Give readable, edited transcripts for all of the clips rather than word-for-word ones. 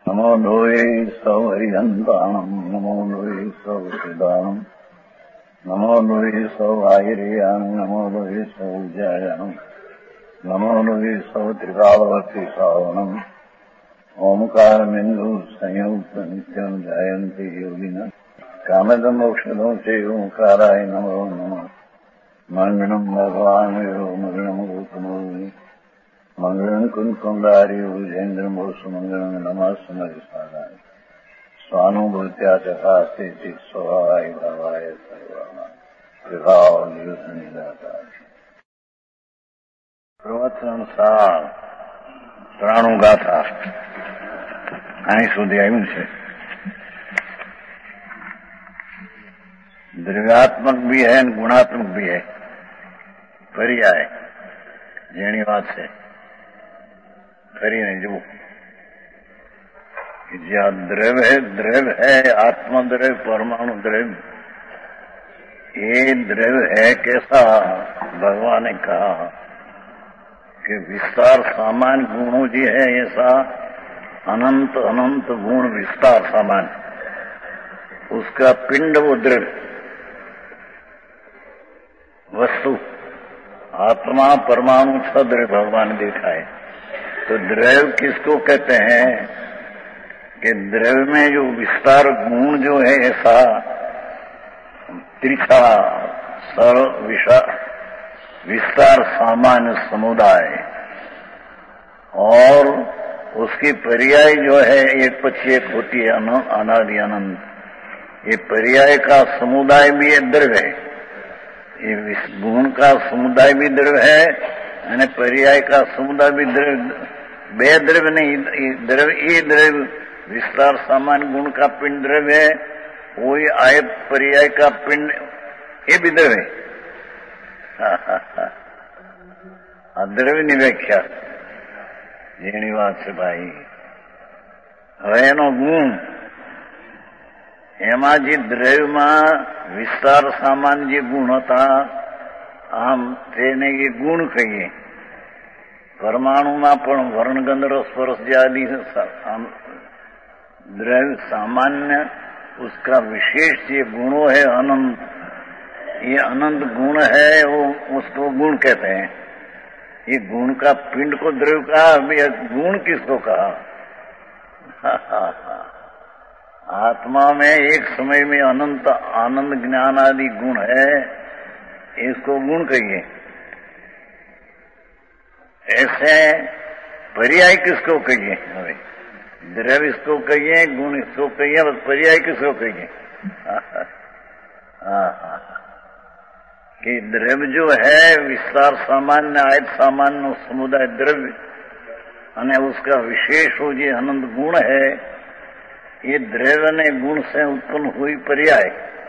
नमो लोये सौहरिहन्ताणम् नमो लोये सौसिदानम् नमो लोये सौआयर्याम् नमो लोये सौजायाम् नमो लोये सौत्रिकालवर्ति सावनम् ओंकारमिन्दु संयुक्त नित्यम् जायन्ति योगिनः कामदमोक्षदो च ओंकाराय नमो नमः मङ्गलम् भगवान् यो मङ्गलम् गौतमोनि मंगलम कुंकुंडारी उजेन्द्रमो सुमंगलम नमः समरिसानाय स्वानुभूत्या चकास्ते चित स्वभावाय भावाय सर्वाना विभाव निदाता પ્રવચનસાર 93 ગાથા અહીં સુધી આવ્યું છે. દ્રવ્યાત્મક भी है गुणात्मक भी है. पर्याय જેની વાત છે કરીને જુઓ कि જ્યાં દ્રવ્ય है आत्मद्रव्य परमाणु द्रव्य ये द्रव्य है कैसा. भगवान ने कहा कि विस्तार सामान्य गुणों जी है ऐसा अनंत अनंत गुण विस्तार सामान्य उसका पिंड वो द्रव्य वस्तु आत्मा परमाणु द्रव्य भगवान ने देखा है. तो द्रव्य किसको कहते हैं कि द्रव्य में जो विस्तार गुण जो है ऐसा त्रिखा सरल विस्तार सामान्य समुदाय और उसकी पर्याय जो है एक पक्षी एक होती है अनादि अनंत. ये पर्याय का समुदाय भी एक द्रव्य है. ये गुण का समुदाय भी द्रव्य है અને पर्याय का समुदाय भी द्रव्य. बे द्रव्य नहीं द्रव्य ये द्रव्य विस्तार सामान्य गुण का पिंड द्रव्य है. वही आय पर्याय का पिंड ये भी द्रव्य है. આ દ્રવ્યની વ્યાખ્યા જેની વાત છે ભાઈ. હવે એનો ગુણ એમાં જે દ્રવ્યમાં વિસ્તાર સામાન્ય જે ગુણ હતા આમ તેને એ ગુણ કહીએ. પરમાણુમાં પણ વર્ણગંધ રસસ્પર્શ જે આદि द्रव्य सामान्य उसका विशेष ये गुणों है अनंत. ये अनंत गुण है वो उसको गुण कहते हैं. ये गुण का पिंड को द्रव्य कहा. गुण किसको कहा. आत्मा में एक समय में अनंत आनंद ज्ञान आदि गुण है इसको गुण कहिए. ऐसे पर्याय किसको कहिए. हमें द्रव्य इसको कहिए गुण इसको कहिए बस पर्याय किसको कहिए. कि द्रव्य जो है विस्तार सामान्य आयत सामान्य समुदाय द्रव्य અને उसका विशेष हो जो अनंत गुण है ये द्रव्य ने गुण से उत्पन्न हुई पर्याय.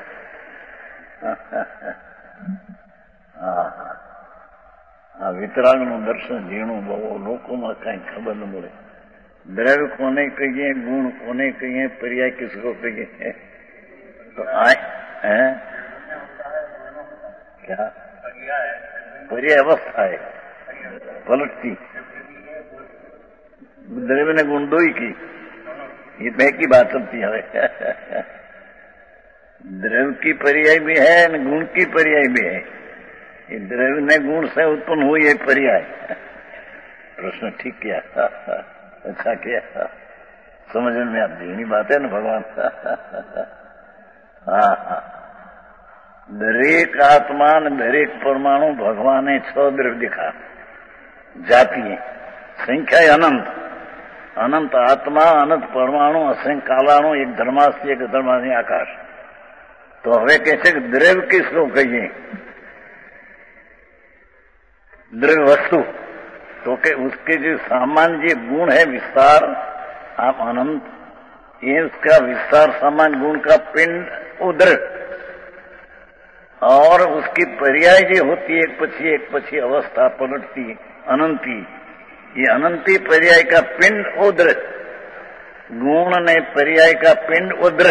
વિતરાગનું દર્શન ઝીણું બહુ લોકોમાં કઈ ખબર ન મળે. द्रव्य कोने कहिए गुण कोने कहिए पर्याय किसको कहिए. तो है क्या पर्याय अवस्था है पलटती. द्रव्य ने गुण दो ही की ये मैं की बात चलती है. द्रव्य की पर्याय भी है गुण की पर्याय भी है. ये द्रव्य ने गुण से उत्पन्न हुई है पर्याय. प्रश्न ठीक किया. अच्छा किया. समझ में आती है बात है ना भगवान. हाँ दरेक आत्मा ने दरेक परमाणु भगवान ने 6 द्रव्य दिखा जाती है. संख्या अनंत अनंत आत्मा अनंत परमाणु असंख्य कालाणु एक धर्मास्ति एक धर्मास्ति आकाश. तो हमें कैसे द्रव्य किसको कहिए. द्रव्य वस्तु तो के उसके जो सामान्य गुण है विस्तार आप अनंत ये उसका विस्तार सामान्य गुण का पिंड उद्र और उसकी पर्याय जो होती है एक पक्षी अवस्था पलटती अनंती. ये अनंती पर्याय का पिंड उद्र गुण ने पर्याय का पिंड उद्र.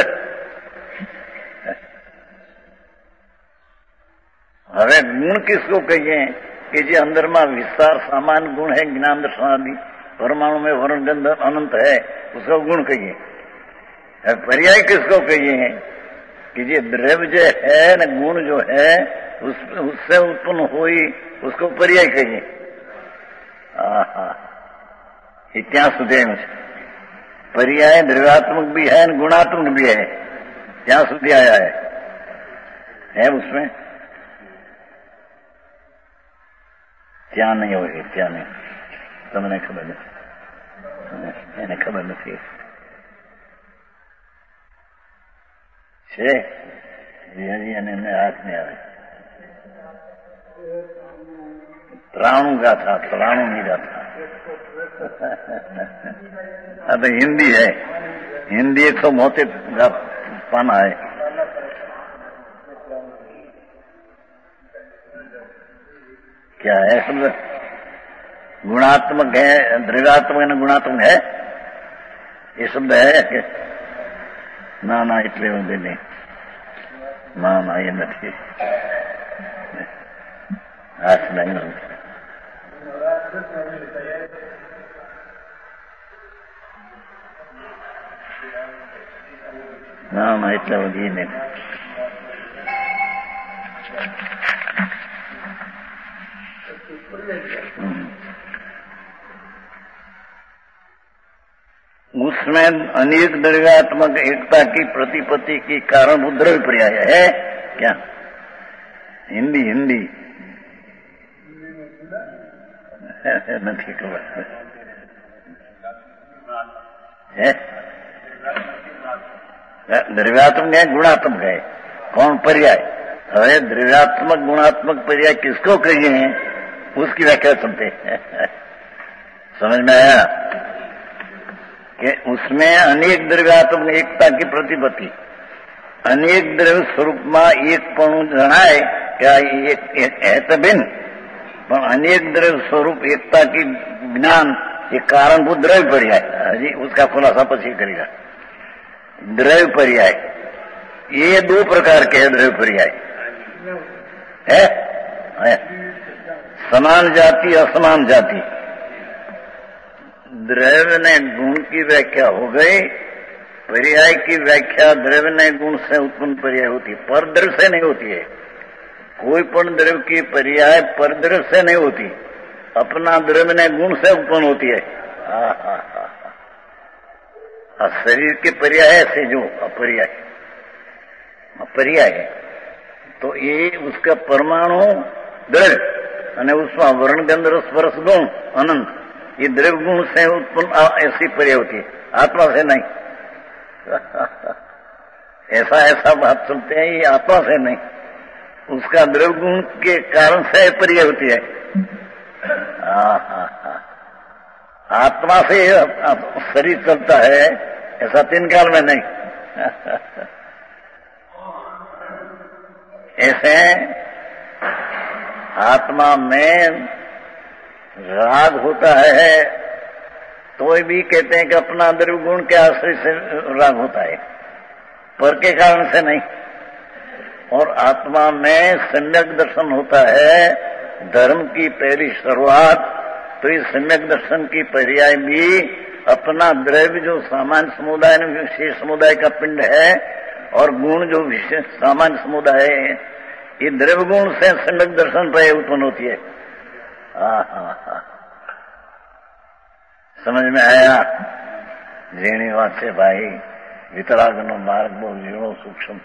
હવે ગુણ કિસકો કહીએ કે જે અંદરમાં વિસ્તાર સામાન્ય ગુણ है ज्ञान दर्शन आदि परमाणु में वर्ण गंध अनंत है, उसको गुण कहिए। पर्याय किसको कहिए कि ये द्रव्य जो है न, गुण जो है उससे उत्पन्न हुई, उसको पर्याय कहिए। इतिहास सुधे पर्याय द्रव्यात्मक भी है न गुणात्मक भी है, क्या सुधी आया है उसमें? क्या नहीं होगी, क्या नहीं, તમને ખબર નથી, એને ખબર નથી છે હજી એને હાથ નહીં આવે। ત્રાણું ગાથા, ત્રાણું ની ગાથા। हाँ तो हिंदी है, हिंदी 172 पाना है। क्या है शब्द? गुणात्मक है, द्रव्यात्मक है, गुणात्मक है, ये शब्द है? ना એટલે नहीं, ना ये नहीं, हाथ नहीं होता। ना એટલે ये नहीं। उसमें अनेक द्रव्यात्मक एकता की प्रतिपत्ति की कारण द्रव्य पर्याय है क्या? हिंदी हिंदी नहीं खबर है। द्रव्यात्मक है, गुणात्मक है, कौन पर्याय? अरे द्रव्यात्मक गुणात्मक पर्याय किसको कहिए हैं, उसकी व्याख्या सुनते हैं। समझ में आया कि उसमें अनेक द्रव्यात्मक एकता की प्रतिपत्ति, अनेक द्रव्य स्वरूप में एक पण जनाय क्या एक है तो भिन्न, पर अनेक द्रव्य स्वरूप एकता की ज्ञान ये कारणभूत द्रव्य पर्याय। हजी उसका खुलासा पछी करेगा। द्रव्य पर्याय ये 2 प्रकार के है। द्रव्य पर्याय है समान जाति असमान जाति। द्रव्य ने गुण की व्याख्या हो गई, पर्याय की व्याख्या द्रव्य ने गुण से उत्पन्न पर्याय होती है, पर द्रव्य से नहीं होती है। कोई पण द्रव्य की पर्याय पर द्रव्य से नहीं होती, अपना द्रव्य ने गुण से उत्पन्न होती है। शरीर के पर्याय से जो अपर्याय पर्याय है, तो ये उसका परमाणु द्रव्य અને उसमें वर्ण गंध रस स्पर्श गुण अनंत, ये द्रव्य गुण से उत्पन्न ऐसी पर्याय होती है, आत्मा से नहीं। ऐसा बात सुनते हैं, ये आत्मा से नहीं, उसका द्रव्य गुण के कारण से पर्याय होती है। आत्मा से शरीर चलता है, ऐसा 3 काल में नहीं। ऐसे आत्मा में राग होता है तो भी कहते हैं कि अपना द्रव्य गुण के आश्रय से राग होता है, पर के कारण से नहीं। और आत्मा में सम्यक दर्शन होता है, धर्म की पहली शुरुआत, तो इस सम्यक दर्शन की पर्याय भी अपना द्रव्य जो सामान्य समुदाय विशेष समुदाय का पिंड है, और गुण जो विशेष सामान्य समुदाय है, ये द्रव्य गुण से सम्यक दर्शन पर्याय उत्पन्न होती है। समझ में आया? जेनी बात से भाई, वितरागनो मार्ग बहुत जीणो सूक्ष्म।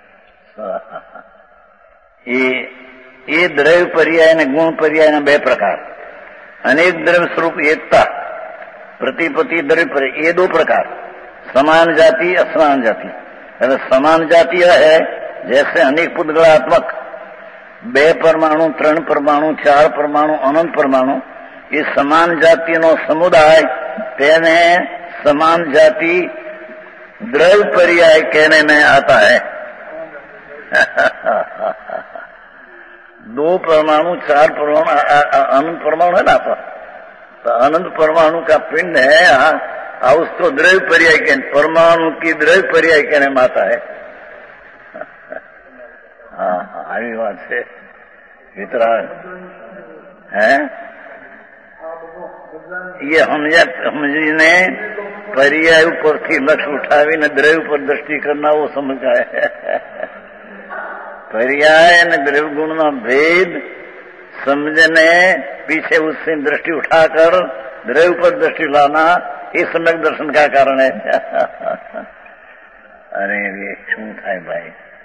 ये द्रव्य पर्याय ने गुण पर्याय ने 2 प्रकार, अनेक द्रव्य स्वरूप एकता प्रतिपत्ति द्रव्य पर्याय, ये 2 प्रकार, समान जाति असमान जाति। अगर समान जाति है जैसे अनेक पुद्गलात्मक 2 परमाणु 3 परमाणु 4 परमाणु अनंत परमाणु, ये समान जाति नो समुदाय तेने समान जाति द्रव्य पर्याय कहने में आता है। 2 परमाणु 4 परमाणु अनंत परमाणु है ना, तो अनंत परमाणु का पिंड है, उसको द्रव्य पर्याय कहने, परमाणु की द्रव्य पर्याय कहने में आता है। આવી વાત છે વિતરાગ હે એ સમજીને પર્યાય ઉપરથી લક્ષ ઉઠાવીને દ્રવ્ય ઉપર દ્રષ્ટિ કરનારો સમજાય. पर्याय અને द्रव्य गुण में भेद समझने पीछे उससे दृष्टि उठाकर द्रव्य पर दृष्टि लाना ये सम्यक दर्शन का कारण है. अरे ये શું થાય ભાઈ,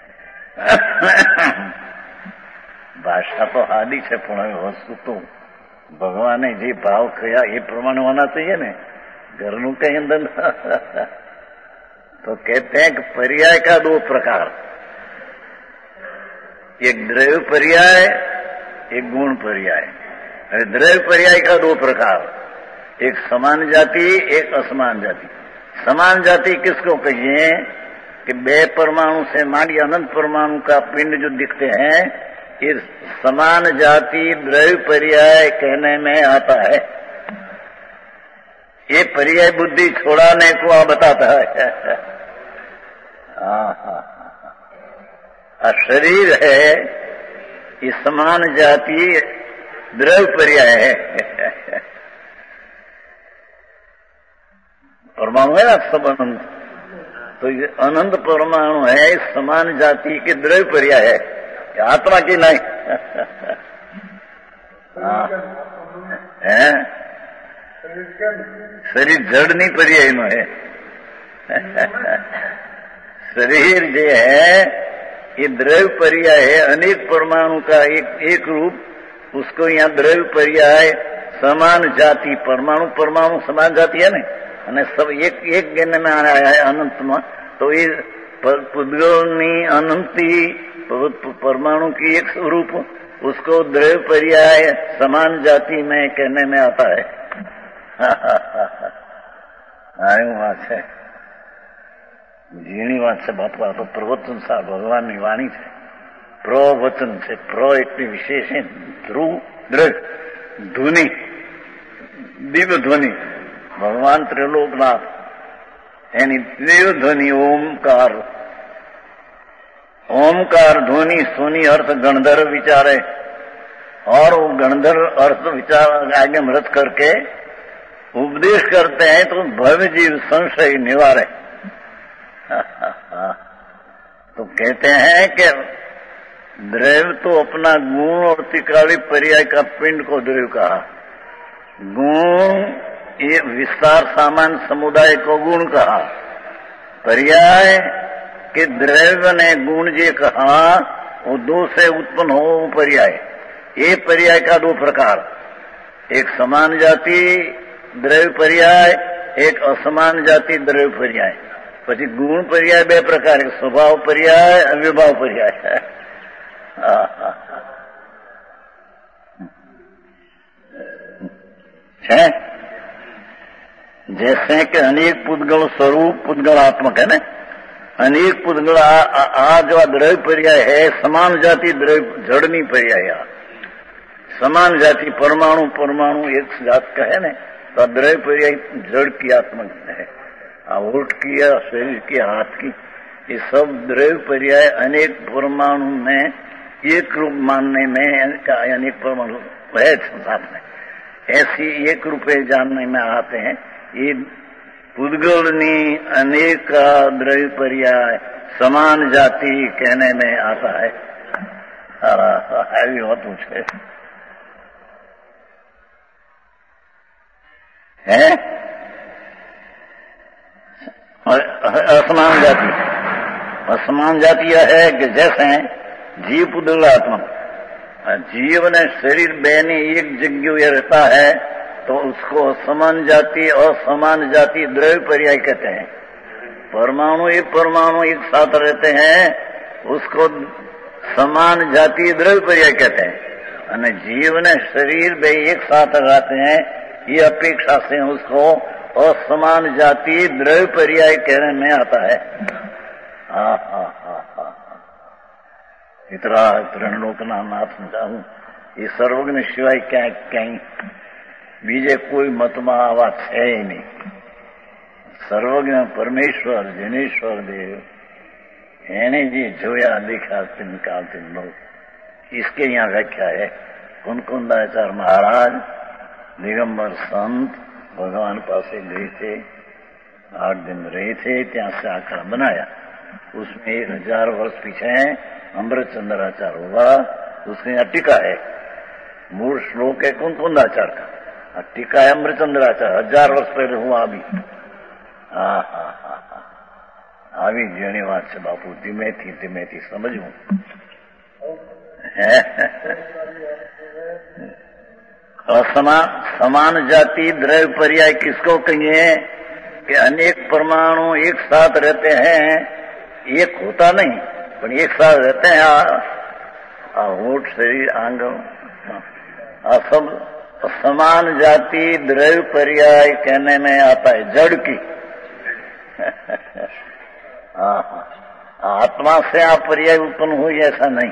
ભાષા તો હાદી છે પણ હવે વસ્તુ તો ભગવાને જે ભાવ કયા એ પ્રમાણે होना चाहिए ને. ઘરનું કઈ અંદર तो कहते हैं कि पर्याय का दो प्रकार, एक द्रव्य पर्याय एक गुण पर्याय. द्रव्य पर्याय का दो प्रकार, एक समान जाति एक असमान जाति. समान जाति किसको कहिए कि बे परमाणु से मांडी अनंत परमाणु का पिंड जो दिखते हैं ये समान जाति द्रव्य पर्याय कहने में आता है. ये पर्याय बुद्धि छोड़ाने को बताता है. शरीर है ये समान जाति द्रव्य पर्याय है. परमाणु है ना सब अनंत, तो ये अनंत परमाणु है समान जाति के द्रव्य पर्याय है, आत्मा की नहीं. है शरीर जड़ नहीं पर्याय नो है. शरीर जो है ये द्रव्य पर्याय है, अनेक परमाणु का एक रूप, उसको यहाँ द्रव्य पर्याय समान जाति. परमाणु परमाणु समान जाति है ना, અને सब एक ज्ञान में आया है अनंत में. तो ये पुद्गलनी अनंती परमाणु की एक रूप, उसको द्रव्य पर्याय समान जाति में कहने में आता है. आयु बात है, ઝીણી વાત છે બાપા. તો પ્રવચન સા ભગવાનની વાણી છે, પ્રવચન છે. પ્ર એટલી વિશેષ છે, ધ્રુવ દ્રવ્ય ધ્વનિ દિવ્ય ધ્વનિ. ભગવાન ત્રિલોકનાથ એની દિવ્ય ધ્વનિ ओमकार. ओमकार ध्वनि सुनी अर्थ गणधर्व विचारे और वो गणधर्व अर्थ विचार आगे मृत करके उपदेश करते हैं तो भव्य जीव संशय निवारे. तो कहते हैं कि द्रव्य तो अपना गुण और त्रिकाली पर्याय का पिंड को द्रव्य कहा. गुण ये विस्तार सामान्य समुदाय को गुण कहा. पर्याय के द्रव्य ने गुण जे कहा वो दो से उत्पन्न हो पर्याय. ये पर्याय का दो प्रकार, एक समान जाति द्रव्य पर्याय एक असमान जाति द्रव्य पर्याय. પછી ગુણ પર્યાય બે પ્રકાર, સ્વભાવ પર્યાય વિભાવ પર્યાય. છે जैसे कि अनेक पुद्गल स्वरूप पुद्गलात्मक है ना, अनेक पुद्गल आ जो द्रव्य पर्याय है समान जाति द्रव्य जड़नी पर्याय. समान जाति परमाणु परमाणु एक जात का है ना, तो द्रव्य पर्याय जड़ की आत्मक है. ओठ की या शरीर की हाथ की ये सब द्रव्य पर्याय अनेक परमाणु में एक रूप मानने में अनेक परमाणु है साथ में ऐसी एक रूपे जानने में आते हैं. ये पुद्गलनी अनेक द्रव्य पर्याय समान जाति कहने में आता है. हैवी होत है असमान जाति. असमान जाति यह है कि जैसे जीव पुद्गलात्मक, जीव ने शरीर बेने एक जगह रहता है तो उसको समान जाति और समान जाति द्रव्य पर्याय कहते हैं. परमाणु एक साथ रहते हैं उसको समान जाति द्रव्य पर्याय कहते हैं. અને जीव ने शरीर बे एक साथ रहते हैं ये अपेक्षा से उसको असमान जाति द्रव्य पर्याय कहने में आता है. इतना त्रिलोकना नाथ जाऊं ये सर्वज्ञ सिवाय क्या कहीं बीजे कोई मतમાં આવા છે नहीं. सर्वज्ञ परमेश्वर जनेश्वर देव એને જે જોયા देखा तिन काल तिन लोग. इसके यहाँ व्याख्या है कुनकुंदाचार्य महाराज દિગંબર સંત ભગવાન પાસે ગए थे, 8 दिन रहे थे, ત્યાં से आकर बनाया। उसमें 1000 वर्ष पीछे अमृतचंद्राचार हुआ, उसमें यहाँ टीका है। मूल श्लोक है कुंकुंदाचार का, टीका है अमृतचंद्राचार, 1000 वर्ष पहले हुआ। अभी આવી જેની વાત છે બાપુ, ધીમેથી સમજવું। समान जाति द्रव्य पर्याय किसको कहिए कि अनेक परमाणु एक साथ रहते हैं, एक होता नहीं पर एक साथ रहते हैं। होठ शरीर आंग सब समान जाति द्रव्य पर्याय कहने में आता है जड़ की। आत्मा से आप पर्याय उत्पन्न हुई ऐसा नहीं।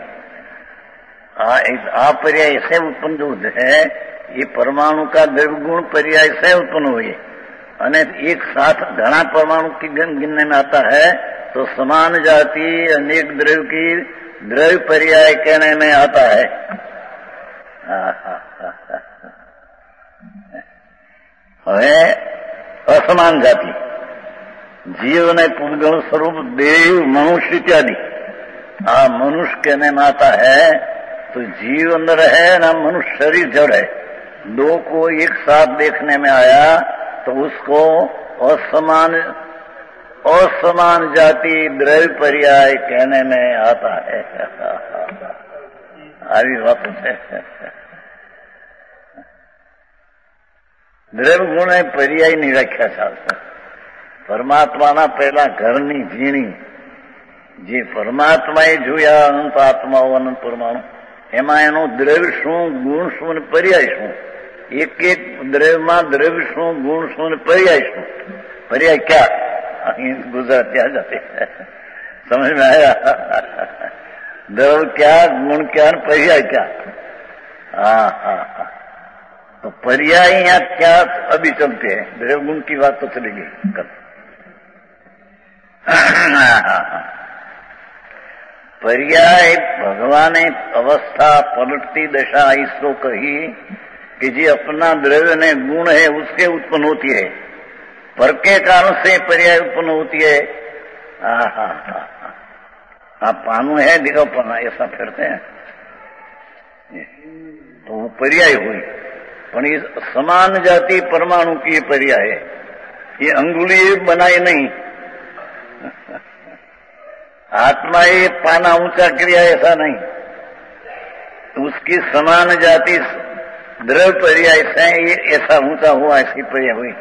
आप पर्याय से उत्पन्न जो है ये परमाणु का द्रव्य गुण पर्याय से उत्पन्न हुई है। एक साथ घना परमाणु की गिनने में आता है तो समान जाति अनेक द्रव्य की द्रव्य पर्याय कहने में आता है। असमान जाति जीव ने पुद्गल स्वरूप देव मनुष्य इत्यादि। मनुष्य कहने में आता है तो जीव अंदर है ना, मनुष्य शरीर जड़ है। दो को एक साथ देखने में आया तो उसको असमान जाति द्रव्य पर्याय कहने में आता है। આવી વાત છે। દ્રવ્ય ગુણ એ પર્યાયની વ્યાખ્યા ચાલશે। પરમાત્માના પહેલા ઘરની ઝીણી જે પરમાત્માએ જોયા અનંત આત્માઓ અનંત પરમાણુ, એમાં એનો દ્રવ્ય શું, ગુણ શું ને પર્યાય શું। એક એક દ્રવ્યમાં દ્રવ્ય શું, ગુણ શું ને પર્યાય શું। पर्याय क्या, गुजरात क्या जाते समझ में आया। द्रव्य क्या, गुण क्या, पर्याय क्या। तो पर्याय यहाँ क्या अभी चलते हैं, द्रव्य गुण की बात तो चली गई कल। पर्याय भगवाने अवस्था पलटती दशा इसको कही कि जी अपना द्रव्य ने गुण है उसके उत्पन्न होती है, पर के कारण से पर्याय उत्पन्न होती है। पानु है दिखाओ पना, ऐसा फिरते हैं तो वो पर्याय हुई। पर ये समान जाति परमाणु की पर्याय है, ये अंगुली बनाई नहीं। आत्मा ये पाना ऊंचा क्रिया ऐसा नहीं, तो उसकी समान जाति द्रव्य पर्याय से ये ऐसा ऊंचा हुआ, ऐसी पर्याय हुई।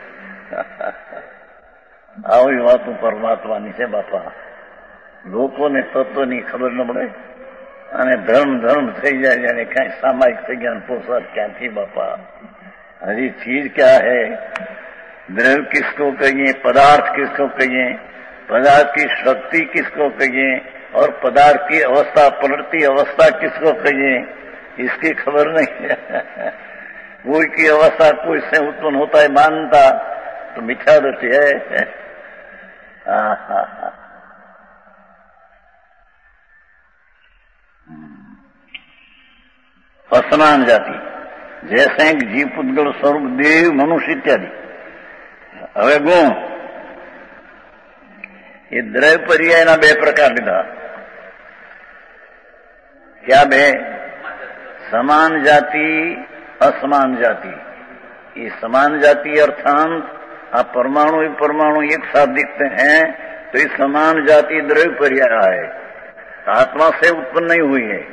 આવી વાતો પરમાત્માની છે બાપા। લોકોને તત્વની ખબર ન પડે અને ધર્મ થઈ જાય, જાણે કઈ સામાયિક થઈ ગયા પોસાદ ક્યાંથી બાપા। हरी चीज क्या है, द्रव्य किसको कहिए, पदार्थ किसको कहिए, पदार्थ की शक्ति किसको कहिए और पदार्थ की अवस्था पलटती अवस्था किसको कहिए, इसकी खबर नहीं है। कोई की अवस्था कोई से उत्पन्न होता है मानता तो मिथ्या दृष्टि है। असमान जाति जैसे जीव पुद्गल स्वरूप देव मनुष्य इत्यादि। હવે ગુણ એ દ્રવ્ય પર્યાયના બે પ્રકાર લીધા। क्या बे, समान जाति असमान जाति। ये समान जाति अर्थात आप परमाणु ही परमाणु एक साथ दिखते हैं तो ये समान जाति द्रव्य पर्याय है, आत्मा से उत्पन्न नहीं हुई है।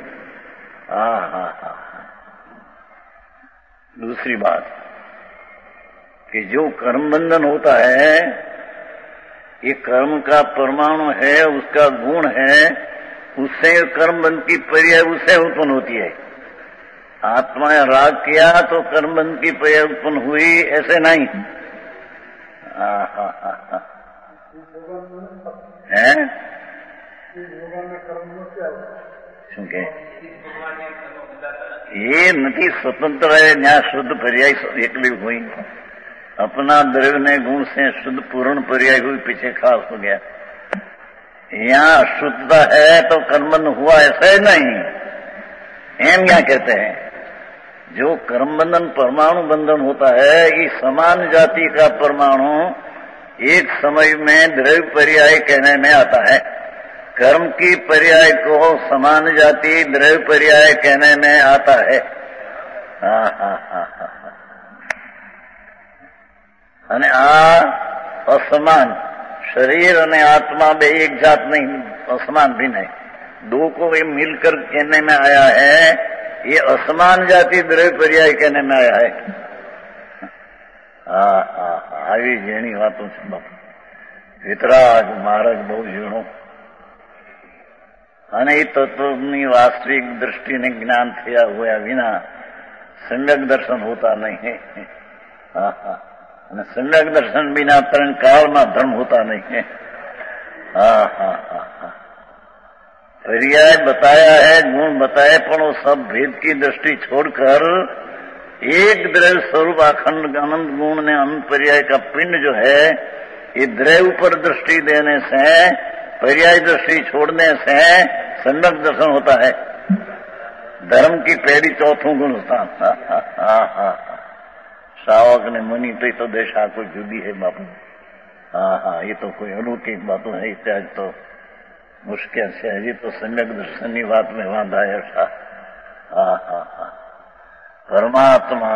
दूसरी बात कि जो कर्म बंधन होता है ये कर्म का परमाणु है, उसका गुण है, उससे कर्म बंध की पर्याय उससे उत्पन्न होती है। आत्मा ने राग किया तो कर्म बंध की पर्याय उत्पन्न हुई, ऐसे नहीं है। ये नहीं स्वतंत्र है, न्याय शुद्ध पर्याय एकली हुई, अपना द्रव्य ने गुण से शुद्ध पूर्ण पर्याय हुई, पीछे खास हो गया। यहाँ शुद्धता है तो कर्मबंध हुआ, ऐसा ही नहीं। एम क्या कहते हैं, जो कर्म बंधन परमाणु बंधन होता है, ये समान जाति का परमाणु एक समय में द्रव्य पर्याय कहने में आता है। कर्म की पर्याय को समान जाति द्रव्य पर्याय कहने में आता है। અને આ असमान शरीर અને आत्मा बे एक जात नहीं, असमान भी नहीं, दो को ये मिलकर कहने में आया है। ये असमान जाति द्रव्य पर्याय कहने में आया है। આવી ઝીણી વાતો છે બાપુ, વિતરાગ મહારાજ બહુ ઝીણો, અને એ તત્વની વાસ્તવિક દૃષ્ટિને જ્ઞાન થયા હોયા વિના સમ્યક દર્શન હોતા નહીં। અને સમ્યક દર્શન बिना ત્રણ કાળમાં ધર્મ હોતા નહીં। पर्याय बताया है, गुण बताए, पर वो सब भेद की दृष्टि छोड़कर एक द्रव्य स्वरूप अखंड आनंद गुण ने अनंत पर्याय का पिंड जो है, ये द्रव्य पर दृष्टि देने से, पर्याय दृष्टि छोड़ने से सम्यक दर्शन होता है। धर्म की पेड़ी चौथों गुण होता। श्रावक ने मुनि तो दशा कोई जुदी है बापू। ये तो कोई अलौकिक बातों है, इत्यादि तो मुश्किल से हजी तो सम्यक दर्शन की बात में बांधा है। परमात्मा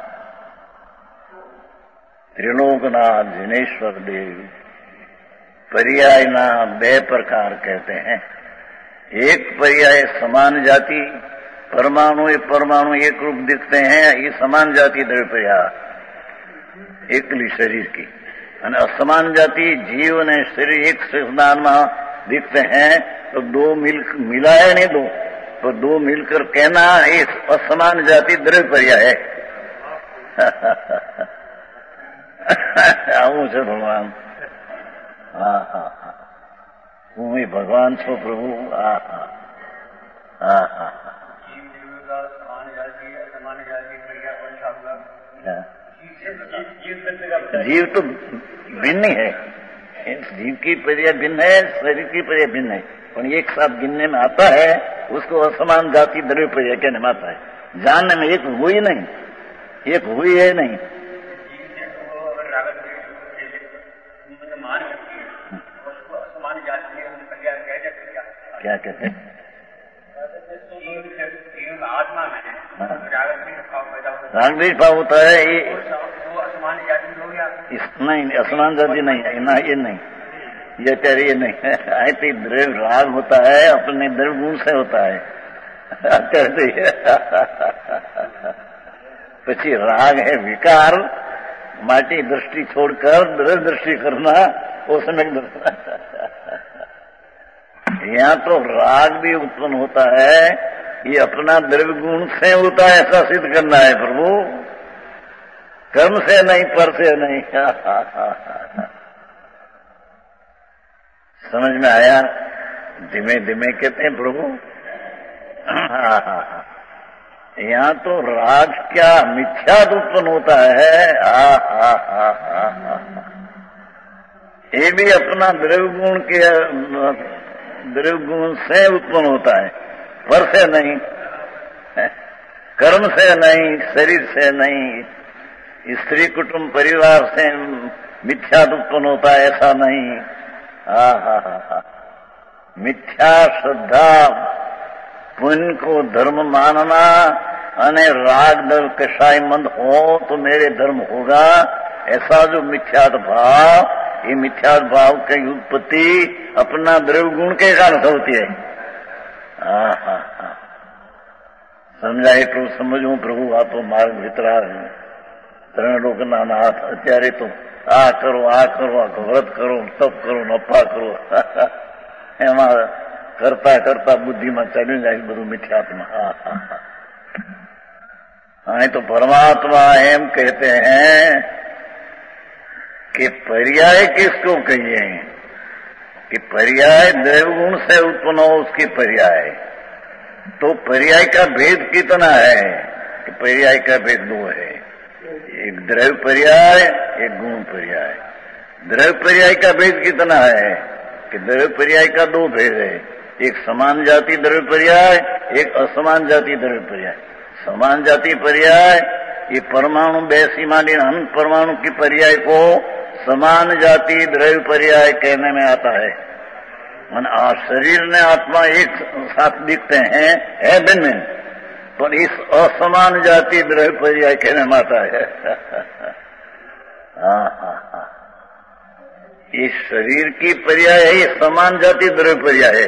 त्रिलोकनाथ जिनेश्वर देव पर्याय ना बे प्रकार कहते हैं। एक पर्याय समान जाति परमाणु, परमाणु एक रूप दिखते हैं, ये समान जाति द्रव्य पर्याय एकली शरीर की, और असमान जाति जीव ने शरीर एक स्थान में दिखते हैं। तो दो मिलाए नहीं, दो तो दो मिलकर कहना इस असमान जाति द्रव्य पर्याय है। आવું છે ભગવાન। હું ભગવાન છો પ્રભુ। जीव तो भिन्न है, जीव की पर्याय भिन्न है, शरीर की पर्याय भिन्न है, पर एक साथ गिनने में आता है, उसको असमान जाति द्रव्य पर्याय कहने में आता है। जानने में एक हुई नहीं, एक हुई है नहीं। क्या कहते हैं? आत्मा में राग द्वेष भाव होता है, ये नहीं, असमान जाति नहीं है ना, ये नहीं, ये तेरे ये नहीं है। तो द्रव्य राग होता है, अपने द्रव्य गुण से होता है। પછી राग है विकार, माटी दृष्टि छोड़कर द्रव्य दृष्टि करना, वो सम्यक दर्शन। यहाँ तो राग भी उत्पन्न होता है, ये अपना द्रव्य गुण से होता है, ऐसा सिद्ध करना है प्रभु, कर्म से नहीं, पर से नहीं। समझ में आया? धीमे धीमे कहते हैं प्रभु। यहाँ तो राग क्या मिथ्या उत्पन्न होता है। ये भी अपना द्रव्य गुण के द्रव्य गुण से उत्पन्न होता है, पर से नहीं, कर्म से नहीं, शरीर से नहीं, स्त्री कुटुंब परिवार से मिथ्या उत्पन्न होता है, ऐसा नहीं। मिथ्या श्रद्धा पुण्य को धर्म मानना, अने राग दल कषाय मंद हो तो मेरे धर्म होगा, ऐसा जो मिथ्यात भाव, ये मिथ्यात भाव की उत्पत्ति अपना द्रव्य गुण के कारण होती है। समझा એટલું સમજવું પ્રભુ। આ તો માર્ગ વિતરા ત્રણ લોકોના નાથ। અત્યારે તો આ કરો, આ કરો, આ વ્રત કરો, તપ કરો, નફા કરો, એમાં કરતા કરતા બુદ્ધિમાં ચાલ્યું જાય બધું મિથ્યાત્મા। हाँ, तो परमात्मा एम कहते हैं कि पर्याय किसको कहिए, कि पर्याय द्रव्य गुण से उत्पन्न हो उसकी पर्याय। तो पर्याय का भेद कितना है? कि पर्याय का भेद दो है, एक द्रव्य पर्याय, एक गुण पर्याय। द्रव्य पर्याय का भेद कितना है? कि द्रव्य पर्याय का दो भेद है, एक समान जाति द्रव्य पर्याय, एक असमान जाति द्रव्य पर्याय। समान जाति पर्याय ये परमाणु बेसी माली अनंत परमाणु की पर्याय को समान जाति द्रव्य पर्याय कहने में आता है। शरीर ने आत्मा एक साथ दिखते हैं, है भिन्न, पर इस असमान जाति द्रव्य पर्याय कहने में आता है। इस शरीर की पर्याय है, ये समान जाति द्रव्य पर्याय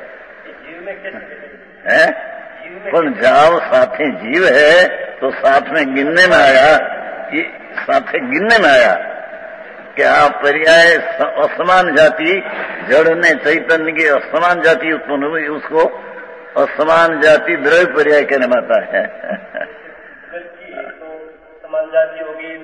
है। पर जाओ साथे जीव है तो साथ में गिनने में आया, ये साथे गिनने में आया क्या पर्याय असमान जाति जड़ ने चैतन्य की असमान जाति उत्पन्न हुई, उसको असमान जाति द्रव्य पर्याय कहने में आता है। तो समान जाति होगी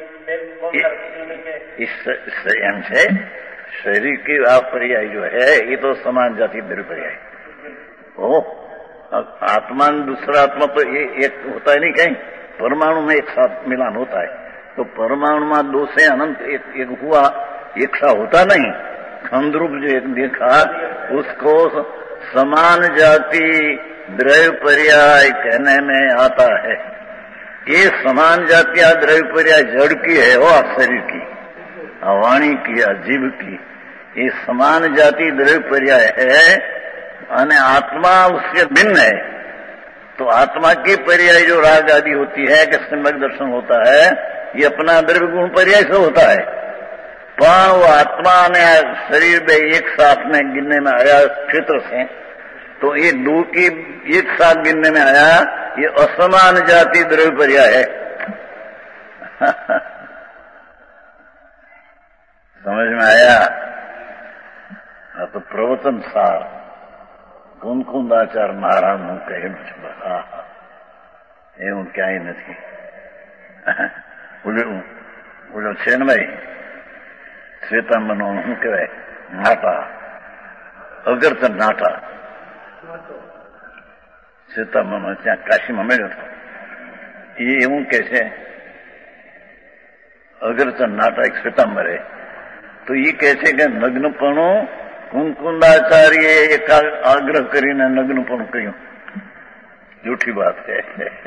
इस संयम से शरीर की आप पर्याय जो है ये तो समान जाति द्रव्य पर्याय। ओ आत्मा दूसरा आत्मा तो ये एक होता है नहीं, कहीं परमाणु में एक साथ मिलान होता है, तो परमाणु में दो से अनंत एक हुआ, एक सा होता नहीं। खंड रूप जो एक देखा उसको समान जाति द्रव्य पर्याय कहने में आता है। ये समान जाति या द्रव्य पर्याय जड़ की है, वो शरीर की, वाणी की या जीव की, ये समान जाति द्रव्य पर्याय है। और आत्मा उससे भिन्न है, तो आत्मा की पर्याय जो राग आदि होती है कि सम्यक दर्शन होता है, ये अपना द्रव्य गुण पर्याय से होता है। पर वो आत्मा ने शरीर में एक साथ में गिनने में आया क्षेत्र से, तो ये दो की एक साथ गिनने में आया, ये असमान जाति द्रव्य पर्याय है। समझ में आया? तो प्रवचन सार कुंकुंदाचार महाराज નું કહ્યું છે, એવું ક્યાંય નથી। બોલો છે ને ભાઈ, શ્વેતાંબરનો શું કહેવાય, નાટા, અગરતન નાટા, શ્વેતાંબરનો ત્યાં કાશીમાં મળ્યો હતો, એ એવું કે છે અગરતન નાટા એક શ્વેતાંબરે, તો એ કહે છે કે નગ્નપણું कुंकुंदाचार्य एक आग्रह કરીને નગ્નપણું કહ્યું, झूठी बात है।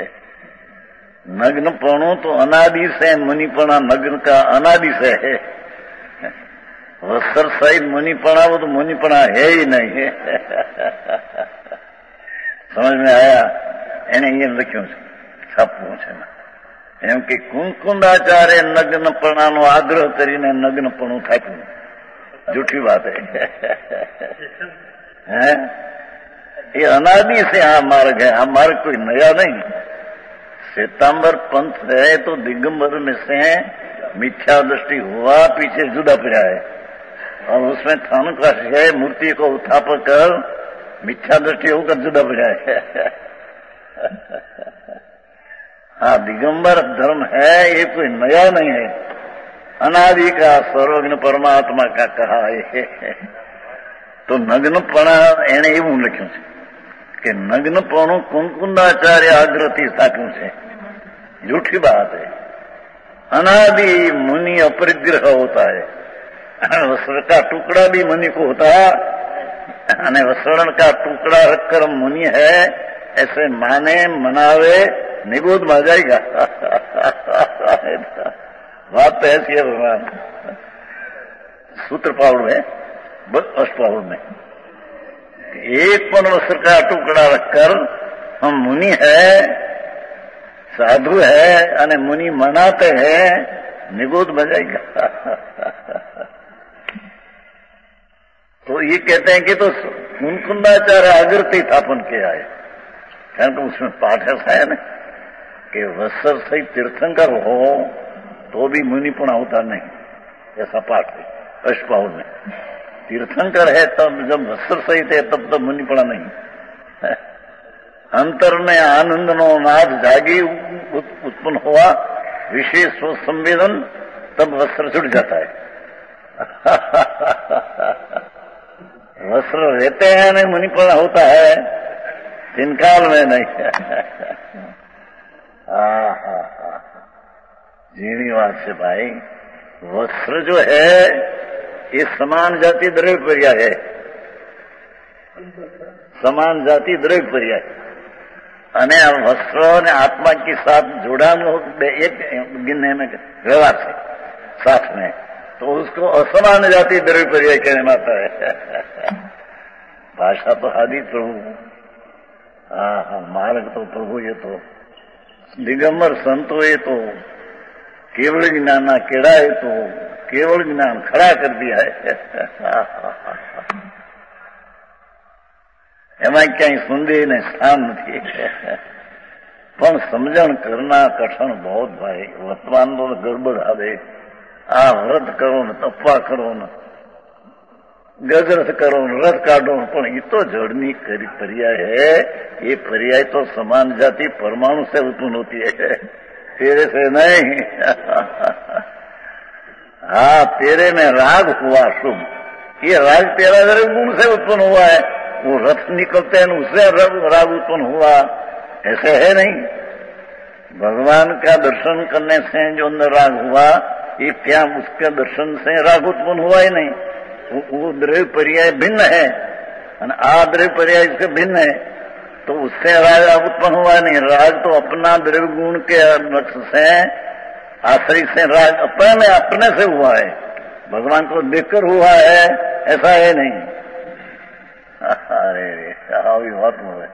नग्नपणु तो अनादि से मुनिपणा, नग्न का अनादि से है। वस्त्र सहित मुनिपणा वो तो मुनिपणा है ही नहीं है। समझ में आया? એને એ લખ્યું છે, છાપવું છે એમ કે કુંકુંદાચાર્ય નગ્નપણાનો આગ્રહ કરીને નગ્નપણું થાપ્યું। झूठी बात है। ये अनादि से आ मार्ग है, आ मार्ग कोई नया नहीं। श्वेतांबर पंथ है तो दिगंबर में से मिथ्या दृष्टि हुआ, पीछे जुदा पड़ा है, और उसमें थान का है मूर्ति को उठाप कर मिथ्या दृष्टि होकर जुदा पड़ा है। हाँ, दिगंबर धर्म है, ये कोई नया नहीं है, अनादि का सर्वज्ञ परमात्मा का कहा है। तो नग्नपणा एने એવું લખ્યું છે કે નગ્નપણું કુંકુંદાચાર્ય આગ્રહથી સ્થાપ્યું છે। झूठी बात है। अनादि मुनि अपरिग्रह होता है। वस्त्र का टुकड़ा भी मुनि को होता है, वस्त्र का टुकड़ा रखकर मुनि है ऐसे माने मनावे निगोद में जाएगा। बात तो ऐसी है भगवान। सूत्र पाउड़ में, अष्टपाउड़ में, एक पन वस्त्र का टुकड़ा रखकर हम मुनि है, साधु है, अने मुनि मनाते हैं, निगोद बजाएगा। तो ये कहते हैं कि तो कुंकुंदाचार्य आग्रह स्थापन किया है, कारण कि उसमें पाठ ऐसा है ना कि वस्त्र सहित तीर्थंकर हो तो भी मुनिपणा होता नहीं, ऐसा पाठ है अष्टपाउल में। तीर्थंकर है तब, जब वस्त्र सहित है तब तो मुनिपणा नहीं। अंतर में आनंद नो नाद जागी उत्पन्न हुआ, विशेष संवेदन, तब वस्त्र छूट जाता है। वस्त्र रहते हैं नहीं, मुनिपणा होता है, तिनकाल में नहीं। जीनी बात से भाई, वस्त्र जो है ये समान जाति द्रव्य पर्याय है, समान जाति द्रव्य पर्याय। અને આ વસ્ત્રો અને આત્मा के साथ जुड़ान एक गिनने में व्यवहार से साथ में, तो उसको असमान जाति द्रव्य पर्याय कहने में आता है। भाषा तो आदि प्रभु, हाँ मार्ग तो प्रभु, ये तो दिगंबर संतो, ये तो केवल ज्ञान केड़ा, ये तो केवल ज्ञान खड़ा कर दिया है। એમાં ક્યાંય સુંદી ને સ્થાન નથી, પણ સમજણ કરના કઠણ બહુ ભાઈ। વર્તમાનનો ગરબડ આવે, આ વ્રત કરો ને તપવા કરો ને ગજરથ કરો ને રથ કાઢો, પણ એ તો જળની पर्याय है। ये पर्याय तो समान जाति परमाणु से उत्पन्न होती है, तेरे से नहीं। हाँ, तेरे में राग हुआ शुभ, ये राग तेरा गुण से उत्पन्न हुआ है। वो रथ निकलते हैं उससे राग उत्पन्न हुआ, ऐसे है नहीं। भगवान का दर्शन करने से जो अंदर राग हुआ, ये क्या उसके दर्शन से राग उत्पन्न हुआ ही नहीं। वो द्रव्य पर्याय भिन्न है और आ द्रव्य पर्याय इससे भिन्न है, तो उससे राग उत्पन्न हुआ नहीं। राग तो अपना द्रव्य गुण के लक्ष्य से आश्रय से राग अपने से हुआ है, भगवान को देखकर हुआ है, ऐसा है नहीं। अरे આવી વાત હોય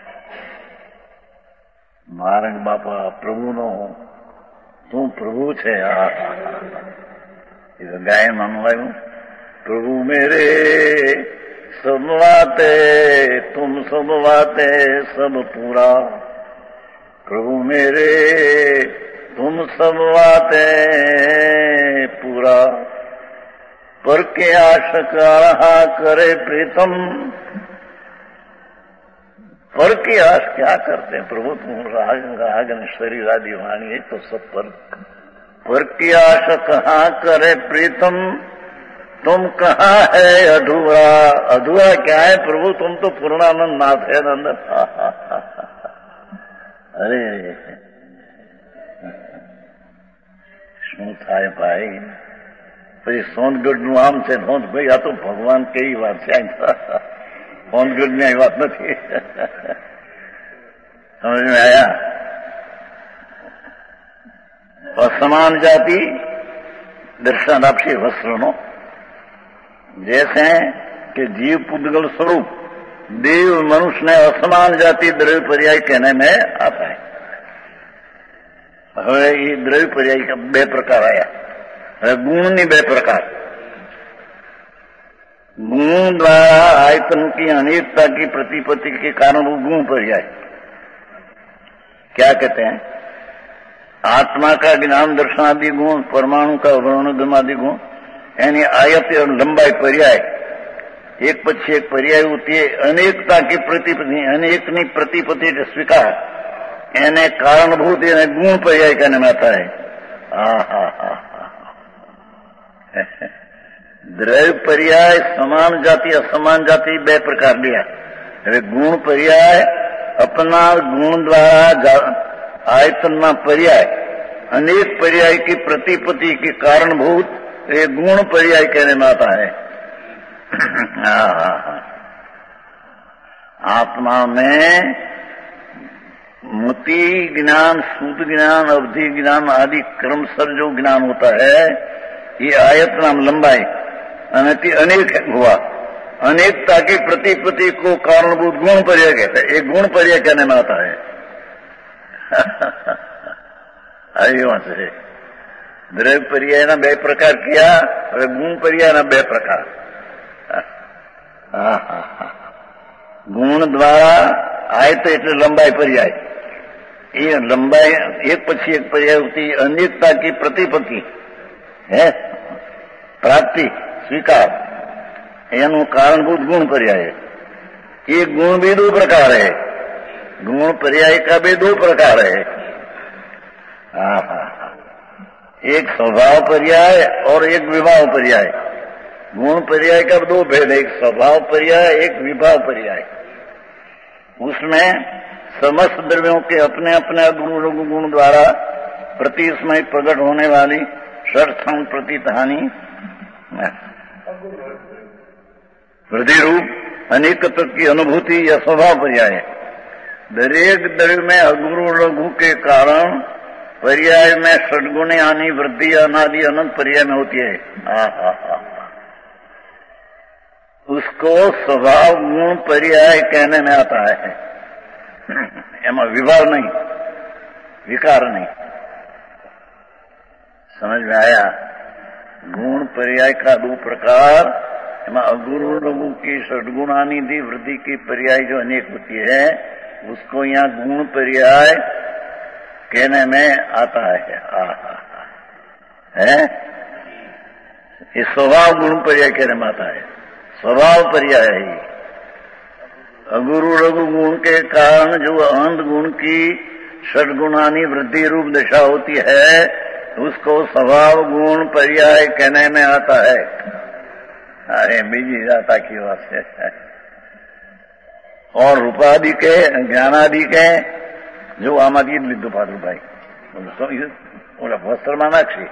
મારંગ બાપા પ્રભુનો તું પ્રભુ છે। એ ગાયન માનવાયું, प्रभु मेरे सब बाते तुम सब बाते सब पूरा, प्रभु मेरे तुम सब बाते पूरा, पर के आशक रहा करे प्रीतम। पर की आश क्या करते हैं प्रभु, तुम राग ने शरीर आदि वाणी है तो सब पर की आश कहाँ करे प्रीतम, तुम कहाँ है अधूरा। अधूरा क्या है प्रभु, तुम तो पूर्णानंद नाथ है नंदन। अरे શું થાય ભાઈ, પછી સોનગઢનું આમ છે નોંધ ભાઈ, આ તો ભગવાન કેવી વાત છે, સોનગઢની આ વાત નથી। સમજ में आया। असमान जाति दर्शन आपसे वस्त्रનો, जैसे कि जीव पुद्गल स्वरूप देव मनुष्य ने असमान जाति द्रव्य पर्याय कहने में आता है। હવે એ દ્રવ્ય પર્યાય का બે પ્રકાર आया। હવે ગુણની બે પ્રકાર, गुण द्वारा आयतन की अनेकता की प्रतिपत्ति के कारण वो गुण पर्याय। क्या कहते हैं, आत्मा का ज्ञान दर्शनादि गुण, परमाणु का वर्णगमादि गुण, यानी आयत और लंबाई पर्याय एक પછી एक पर्याय होती है। अनेकता की प्रतिपत्ति, अनेकनी प्रतिपत्ति स्वीकार, એને કારણભૂત એને ગુણ પર્યાય कहने में आता है। દ્રવ્ય પર્યાય સમાન જાતિ અસમાન જાતિ બે પ્રકાર दिया। હવે ગુણ પર્યાય अपना गुण द्वारा आयतन पर्याय, अनेक पर्याय की प्रतिपत्ति के कारणभूत ये गुण पर्याय कहने में आता है। आत्मा में मति ज्ञान, शुद्ध ज्ञान, अवधि ज्ञान आदि क्रमशः जो ज्ञान होता है, ये आयत नाम लंबाई अनेक हुआ। अनेकता की प्रतिपत्ति को कारणभूत गुण पर्याय कहते हैं। एक गुण पर्याय कहने में आता है। से द्रव्य पर्याय ना बे प्रकार किया, और गुण पर्याय ना बे प्रकार। गुण द्वारा आयत એટલે લંબાઈ पर्याय, ये लंबाई एक પછી एक पर्याय होती। अनेकता की प्रतिपत्ति है, प्राप्ति स्वीकार, एनु कारणभूत गुण पर्याय है। ये गुण भी दो प्रकार है, गुण पर्याय का भी दो प्रकार है। एक स्वभाव पर्याय और एक विभाव पर्याय। गुण पर्याय का दो भेद, एक स्वभाव पर्याय, एक विभाव पर्याय। उसमें समस्त द्रव्यों के अपने अपने गुण द्वारा प्रति समय प्रकट होने वाली षट्स्थान प्रतीत हानि वृद्धि रूप अनेकत्व की अनुभूति या स्वभाव पर्याय है। दरेक द्रव्य में अगुरु लघु के कारण पर्याय में षडगुणी आनी वृद्धि अनादि अनंत पर्याय में होती है। उसको स्वभाव गुण पर्याय कहने में आता है। एमा विभाव नहीं, विकार नहीं। समझ में आया? गुण पर्याय का दो प्रकार, एमा अगुरु लघु की षडगुणानिधि वृद्धि की पर्याय जो अनेक होती है उसको यहाँ गुण पर्याय कहने में आता है। ये स्वभाव गुण पर्याय कहने में आता है, स्वभाव पर्याय है। अगुरु लघु गुण के कारण जो अनंत गुण की षडगुणानी वृद्धि रूप दशा होती है उसको स्वभाव गुण पर्याय कहने में आता है। अरे बीजी जाता की बात है। और रूपादि के ज्ञानादि के जो आमादी લીધું પાછું ભાઈ ઓલા વસ્ત્રમાં નાખશે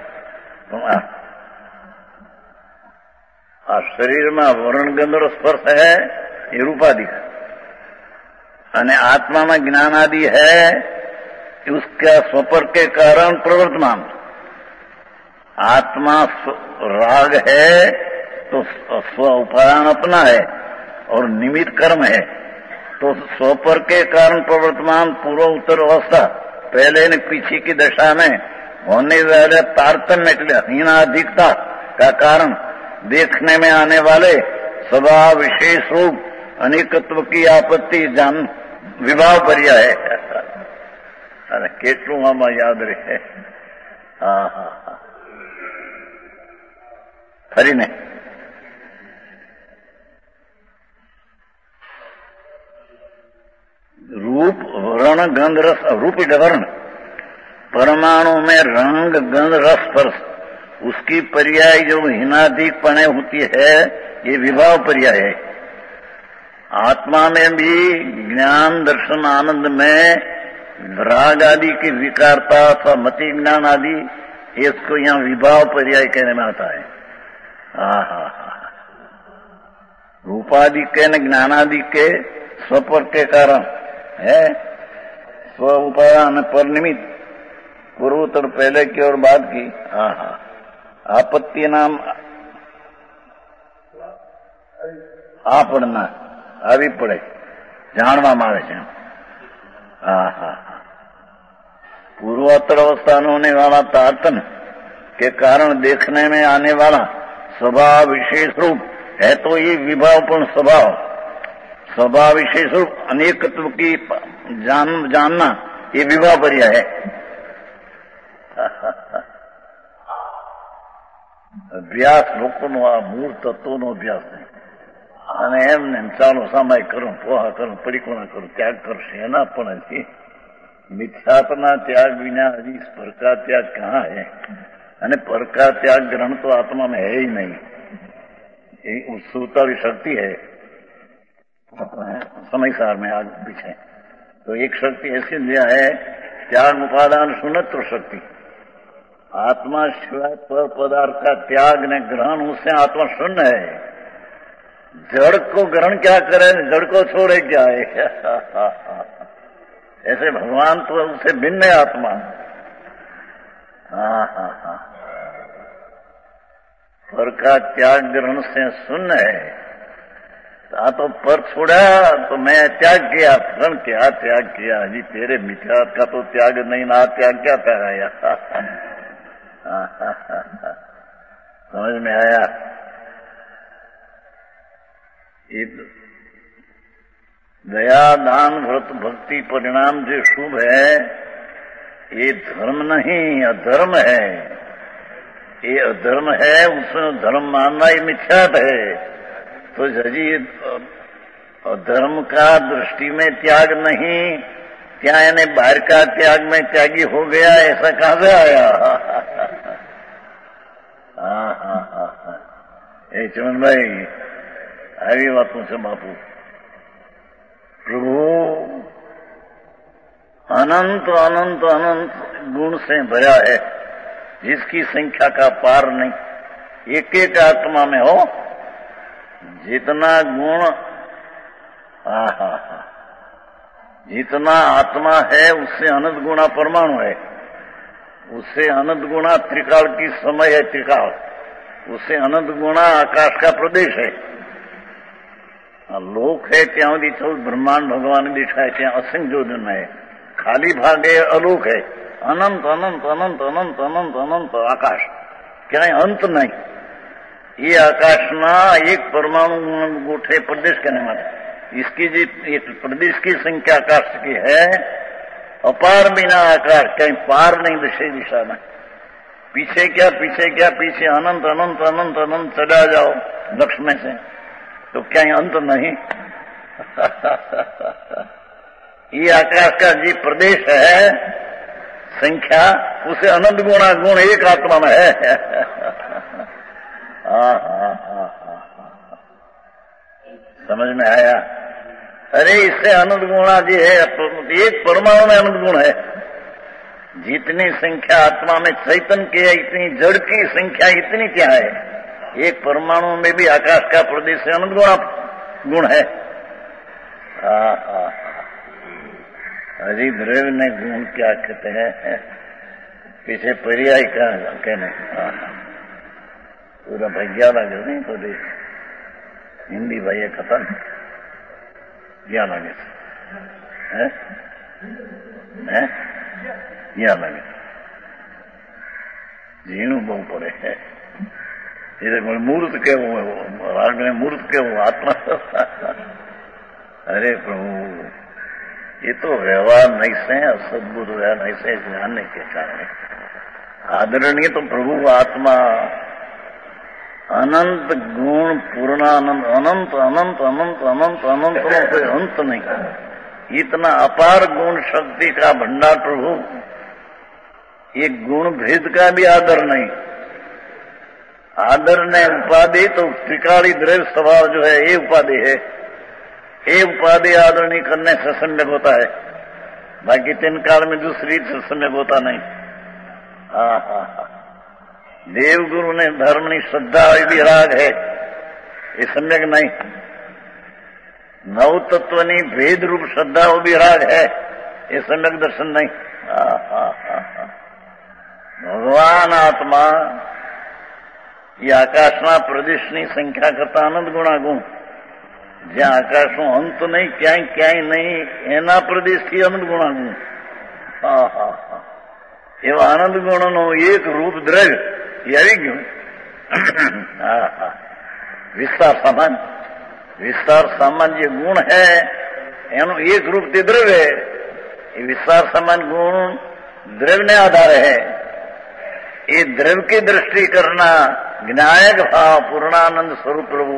આ શરીરમાં વરણ ગંધર્વ સ્પર્શ है ये रूपादि का, અને आत्मा में ज्ञान आदि है उसका स्वपर के कारण प्रवर्तमान। आत्मा राग है तो स्व उपादान अपना है और निमित्त कर्म है, तो स्वपर के कारण प्रवर्तमान पूर्व उत्तर अवस्था पहले ने पीछे की दशा में होने वाले तारतम्य हीनाधिकता का कारण देखने में आने वाले स्वभाव विशेष रूप अनेकत्व की आपत्ति जान विभाव पर्याय है। अरे केटलू आमा याद रहे। हाँ फरी ने रूप वर्ण गंध रस, रूप वर्ण परमाणु में रंग गंध रस स्पर्श उसकी पर्याय जो हीनाधिक पने होती है ये विभाव पर्याय है। आत्मा में भी ज्ञान दर्शन आनंद में राग आदि की विकारता अथवा मति ज्ञान आदि इसको यहाँ विभाव पर्याय कहने में आता है। रूपादि के न ज्ञानादि के स्वपर के कारण है, स्व उपादान पर निमित्त पूर्वोत्तर पहले की और बाद की आपत्ति नाम आपड़ना આવી પડે જાણવામાં આવે છે। पूर्वोत्तर अवस्था में होने वाला तारतम के कारण देखने में आने वाला स्वभाव विशेष रूप है, तो ये विभावपूर्ण स्वभाव विशेष रूप अनेकत्व की जानना ये विभाव पर्याय है। અભ્યાસ લોકોનો આ મૂળ તત્વનો અભ્યાસ નહીં, અને એમને ચાલો સમય કરું, પોહા કરું, પડીકોના કરું, ત્યાગ કરશે એના પણ હજી મિથ્યાત્વના ત્યાગ વિના હજી પરકા ત્યાગ कहाँ है? અને પરકા ત્યાગ ગ્રહણ તો આત્મા में है ही नहीं। ये उत्सुकता की शक्ति है समय सार में आगे पीछे। तो एक शक्ति ऐसी दिया है त्याग उपादान शून्यत्व शक्ति। आत्मा शिवाय पर पदार्थ का त्याग ने ग्रहण, उससे आत्मा शून्य है। जड़ को ग्रहण क्या करे, जड़ को छोड़े क्या है? ऐसे भगवान तो उससे भिन्न है आत्मा। पर का त्याग ग्रहण से शून्य है। तो पर छोड़ा तो मैं त्याग किया, ग्रहण क्या त्याग किया? जी तेरे मिथ्या का तो त्याग नहीं ना, त्याग क्या त्यागाया? समझ में आया? दया दान व्रत भक्ति परिणाम जो शुभ है ये धर्म नहीं अधर्म है। ये अधर्म है, उसमें धर्म मानना ये मिथ्यात है। तो जी धर्म का दृष्टि में त्याग नहीं, क्या यानी बाहर का त्याग में त्यागी हो गया, ऐसा कहां से आया? ए चमन भाई આવી વાતો છે બાપુ। प्रभु अनंत अनंत अनंत गुण से भरा है, जिसकी संख्या का पार नहीं। एक एक आत्मा में हो जितना गुण जितना आत्मा है उससे अनंत गुणा परमाणु है, उससे अनंत गुणा त्रिकाल की समय है, त्रिकाल उससे अनंत गुणा आकाश का प्रदेश है। लोक है ત્યાં સુધી 14 બ્રહ્માંડ ભગવાન દેખાય, ત્યાં અસંખ્ય જોડન है, खाली भाग है, अलोक है, अनंत अनंत अनंत अनंत अनंत अनंत आकाश, क्या अंत नहीं। ये आकाश में एक परमाणु गोठे प्रदेश कहने वाले, इसकी जो प्रदेश की संख्या आकाश की है अपार बिना आकाश, कहीं पार नहीं दिशा में। पीछे क्या पीछे क्या पीछे अनंत अनंत अनंत अनंत चला जाओ लक्ष्य में से, तो क्या अंत नहीं। ये आकाश का जी प्रदेश है संख्या, उसे अनंत गुणा गुण एक आत्मा में है। समझ में आया? अरे इससे अनंत गुणा जी है, एक परमाणु में अनंत गुण है। जितनी संख्या आत्मा में चैतन्य की है, इतनी जड़ की संख्या इतनी क्या है, एक परमाणु में भी आकाश का प्रदेश से अनंत गुणा गुण है। अजी द्रव्य ने गुण क्या कहते हैं, पीछे पर्याय का कहने पूरा भैया लगे नहीं तो हिंदी भाई खत्म क्या लगे क्या लगे जीणु बहु पड़े है। मूर्त केवो राग ने मूर्त केवो आत्मा। अरे प्रभु ये तो व्यवहार नहीं से सद्बुद्ध व्यवहार नहीं से जानने के कारण आदरणीय तो प्रभु आत्मा अनंत गुण पूर्णानंद अनंत अनंत अनंत अनंत अनंत कोई अंत नहीं, इतना अपार गुण शक्ति का भंडार प्रभु। ये गुण भेद का भी आदर नहीं, आदर ने उपाधि तो त्रिकाली द्रव्य स्वभाव जो है ये उपाधि है, ये उपाधि आदर नहीं करने से सम्यक होता है, बाकी 3 काल में दूसरी से सम्यक होता नहीं। देव गुरु ने धर्म नहीं श्रद्धा भी राग है, ये सम्यक नहीं। नव तत्वनी भेद रूप श्रद्धा वो भी राग है, ये सम्यक दर्शन नहीं। भगवान आत्मा ये आकाशना प्रदेशनी संख्या करता अनंत गुणा गुण, જ્યાં આકાશનો અંત નહીં ક્યાંય ક્યાંય નહીં એના પ્રદેશથી અનંત ગુણા ગુણ। એવા આનંદ ગુણનો એક રૂપ દ્રવ્ય એ આવી ગયું। વિસ્તાર સામાન, વિસ્તાર સામાન જે ગુણ है એનું એક રૂપ તે દ્રવ્ય है, ये विस्तार समान गुण द्रव्य ने आधार है। ये द्रव्य की दृष्टि करना ज्ञायक भाव पूर्णानंद स्वरूप प्रभु।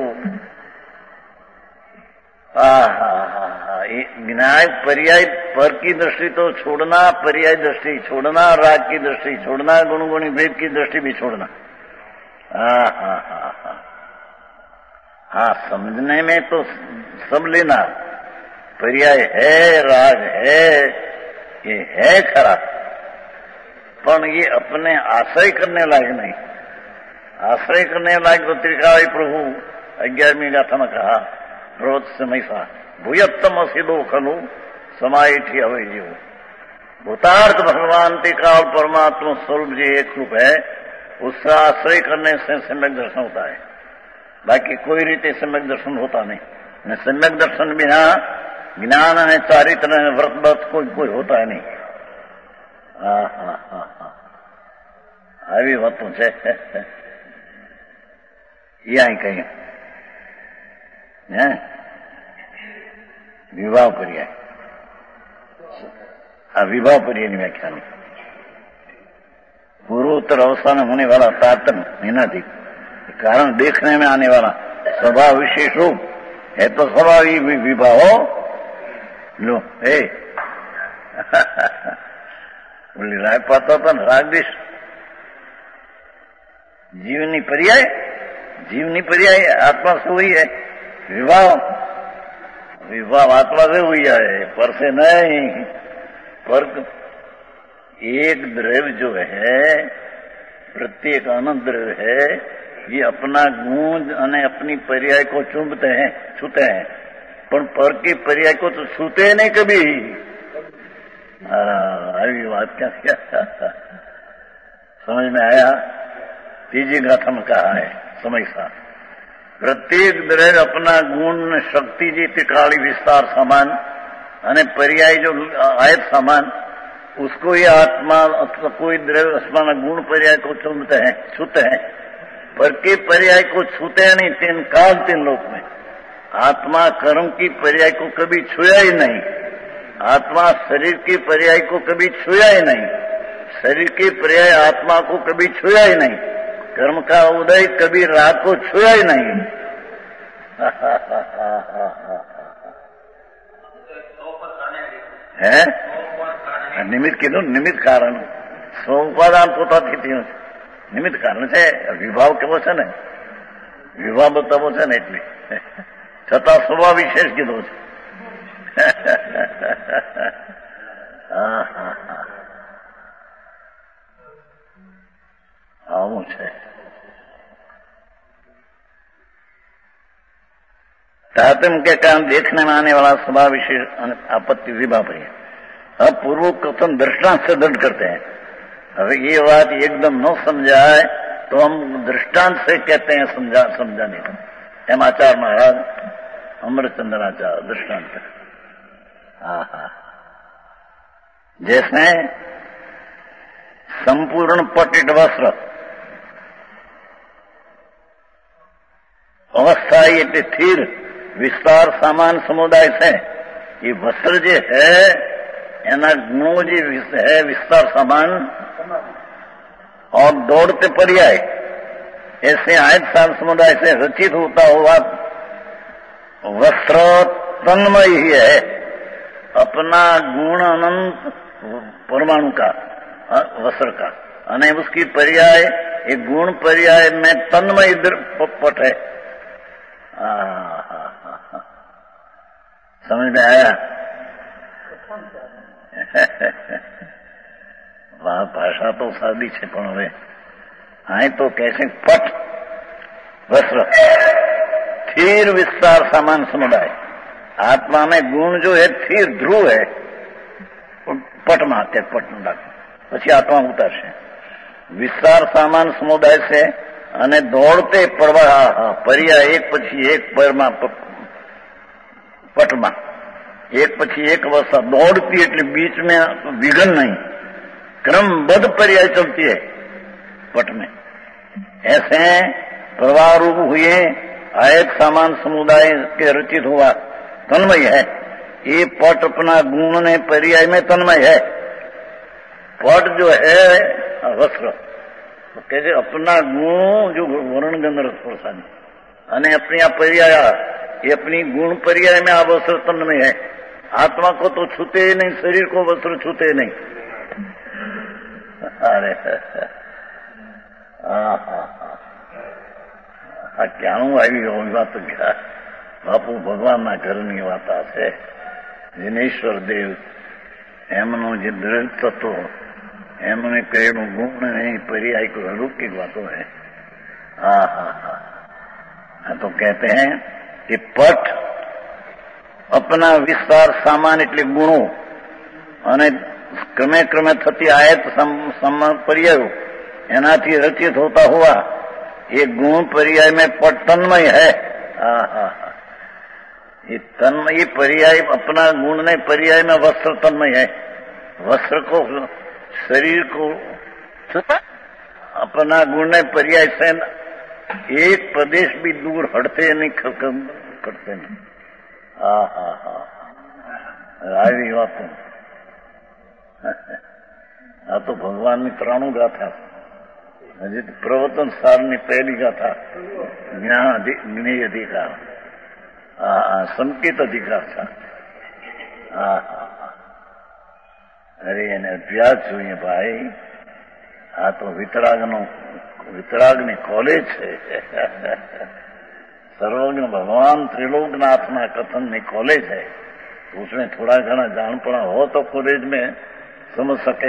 ज्ञाय पर्याय पर की दृष्टि तो छोड़ना, पर्याय दृष्टि छोड़ना, राग की दृष्टि छोड़ना, गुण गुणी भेद की दृष्टि भी छोड़ना। हाँ समझने में तो सब लेना, पर्याय है, राग है, ये है खरा, पर ये अपने आश्रय करने लायक नहीं। आश्रय करने लायक तो त्रिकाली प्रभु 11वीं गाथा में कहा प्रवत समय सा भूयत्तम असिदो खलु समाइठी अवय जीव। भूतार्थ भगवान त्रिकाल परमात्मा स्वरूप जो एक रूप है, उसका आश्रय करने से सम्यक दर्शन होता है, बाकी कोई रीते सम्यक दर्शन होता नहीं। न सम्यक दर्शन बिना ज्ञान है चारित्र है व्रत व्रत कोई होता है नहीं। આવી વાતો છે અહીં કઈ વિવાહ पर्याय, विवाह पर्याय की व्याख्या नहीं। पूर्वोत्तर अवस्था में होने वाला तारतम्य निनाधिक कारण देखने में आने वाला स्वभाव विशेष रूप है, तो स्वभाव ही विवाह हो लो हे बोली राय पाता था रागदेश जीवनी पर्याय, जीवनी पर्याय आत्मा से हुई है। विवाह विवाह आत्मा से हुई है, पर से नहीं। पर एक द्रव्य जो है, प्रत्येक अनंत द्रव्य है, ये अपना गुण और अपनी पर्याय को चुंबते हैं, छूते हैं, पर पर के पर्याय को तो छूते नहीं कभी। अभी बात क्या समझ में आया? तीजी गाथा में कहा है समय सा प्रत्येक द्रव्य अपना गुण शक्ति जी काली विस्तार समान અને पर्याय जो आयत समान उसको ये आत्मा अथवा कोई द्रव्य आत्मा गुण पर्याय को छूते हैं पर के पर्याय को छूते नहीं। तीन काल तीन लोक में आत्मा कर्म की पर्याय को कभी छुआ ही नहीं। आत्मा शरीर की पर्याय को कभी छुआ ही नहीं। शरीर की पर्याय आत्मा को कभी छुआ ही नहीं। कर्म का उदय कभी रात को छुआ ही नहीं। है નિમિત્ત કીધું નિમિત્ત કારણ સ્વઉપાદાન પોતાથી થયું છે। નિમિત્ત કારણ છે વિભાવ કેવો છે ને વિભાવ બતાવો છે ને એટલે છતાં સ્વભાવ વિશેષ કીધો છે। આવું છે। तारतम्य के कारण देखने में आने वाला स्वभाव विशेष आपत्ति विभाव है। अब पूर्व कथन दृष्टांत से दृढ़ करते हैं। अगर ये बात एकदम न समझाए तो हम दृष्टांत से कहते हैं समझाने को। एम आचार्य महाराज अमृतचंद्राचार्य दृष्टांत। जैसे संपूर्ण पटित वस्त्र अवस्था ये स्थिर विस्तार सामान समुदाय से ये वस्त्र जो है एना गुणों जो है विस्तार सामान और दौड़ते पर्याय ऐसे आयत साल समुदाय से रचित होता हुआ वस्त्र तन्मय ही है। अपना गुण अनंत परमाणु का वस्त्र का अने उसकी पर्याय एक गुण पर्याय में तन्मय पट है। समझ में आया? वहां भाषा तो सादी है पण હવે आए तो कैसे पट वस्त्र स्थिर विस्तार सामान समुदाय। आत्मा में गुण जो है स्थिर ध्रुव है पट माते पट પછી आत्मा उतरશે विस्तार सामान समुदाय से અને દોડતે પ્રવાહ पर्याय एक પછી एक પરમાં पटमा एक પછી एक अवस्था दौड़ती એટલે बीच में विघन नहीं क्रमबद्ध पर्याय चलती है पट में। ऐसे प्रवाह रूप हुए आयत सामान समुदाय के रचित हुआ तन्मय है। ये पट अपना गुण ने पर्याय में तन्मय है। पट जो है वस्त्र तो कहते अपना गुण जो वर्ण गंध रस प्रसाद अने अपनी आ पर्याय ये अपनी गुण पर्याय में आ वस्त्र तन्मय है। आत्मा को तो छूते ही नहीं, शरीर को वस्त्र छूते नहीं। अरे ક્યાંનું આવી વાત ક્યાં બાપુ ભગવાનના ઘરની વાત છે। દિનેશ્વર દેવ એમનું જે દૃઢ તત્વ એમને કહેલું ગુણ નહીં पर्याय को अलौकिक बातों है। तो कहते हैं कि पट अपना विस्तार सामान એટલે ગુણો અને ક્રમે ક્રમે થતી આયત पर्यायो એનાથી રચિત होता हुआ ये गुण पर्याय में पट तन्मय है। ये तन्मय पर्याय अपना गुण ने पर्याय में वस्त्र तन्मय है। वस्त्र को शरीर को अपना गुण ने पर्याय से एक प्रदेश भी दूर हटते नहीं करते नहीं। આવી વાત આ તો ભગવાનની 93 ગાથા હજી પ્રવર્તન સારની પહેલી ગાથા જ્ઞેય અધિકાર સંકેત અધિકાર था। અરે એને અભ્યાસ જોઈએ ભાઈ। આ તો વિતરાગની કોલેજ છે। सर्वज्ञ भगवान त्रिलोकनाथना कथन कॉलेज है। उसमें थोड़ा घना जानपणा हो तो कॉलेज में समझ सके।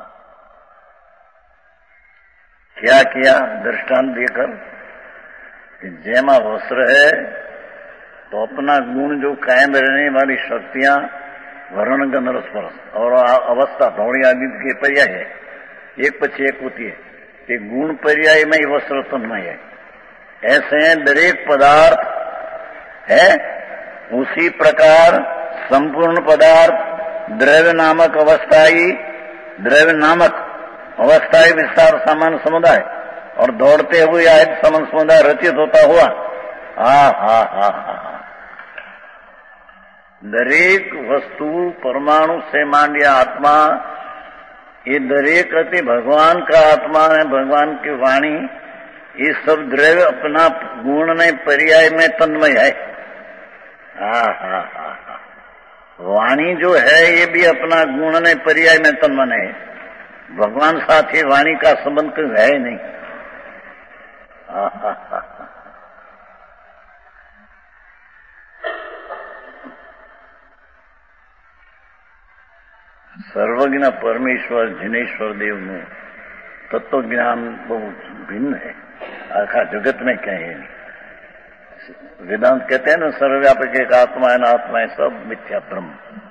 क्या किया दृष्टांत देकर कि जैमा वस्त्र है तो अपना गुण जो कायम रहने वाली शक्तियां वर्ण गंध रस स्पर्श और अवस्था भौणी आदि के पर्याय है, एक पछी एक होती है कि गुण पर्याय में ही वस्त्र तन्मय है। ऐसे दरेक पदार्थ है उसी प्रकार संपूर्ण पदार्थ द्रव्य नामक अवस्थाई विस्तार सामान्य समुदाय और दौड़ते हुए आयत समान समुदाय रचित होता हुआ दरेक वस्तु परमाणु से मांडिया आत्मा, ये दरेक अति भगवान का आत्मा है, भगवान की वाणी, ये सब द्रव्य अपना गुण में पर्याय में तन्मय है। वाणी जो है ये भी अपना गुण में पर्याय में तन्मय है। भगवान साथ ही वाणी का संबंध कोई है ही नहीं। સર્વજ્ઞ પરમેશ્વર जिनेश्वर देव નું तत्व ज्ञान बहुत भिन्न है, आखा जगत में कहीं नहीं। वेदांत कहते हैं ना सर्वव्यापक एक आत्मा है ना, आत्मा है सब मिथ्या ब्रह्म।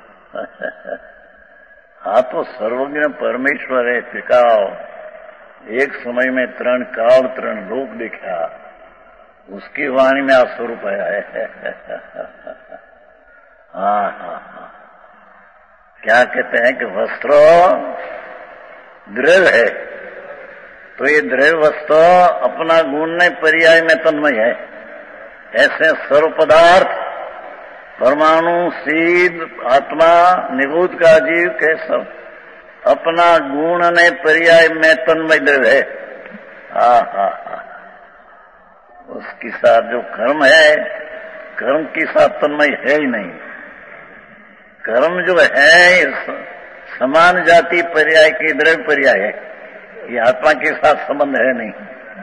हाँ तो सर्वज्ञ परमेश्वर है, टिकाओ एक समय में 3 काल 3 लोक देखा, उसकी वाणी में आ स्वरूप आया है। हाँ, क्या कहते हैं कि वस्त्र द्रव्य है, तो ये द्रव्य वस्त्र अपना गुण में पर्याय में तन्मय है। ऐसे सर्व पदार्थ परमाणु सीध आत्मा निभूत का जीव के सब अपना गुण ने पर्याय में तन्मय द्रव्य है। उसके साथ जो कर्म है, कर्म के साथ तन्मय है ही नहीं। कर्म जो है समान जाति पर्याय की द्रव्य पर्याय है, ये आत्मा के साथ संबंध है नहीं।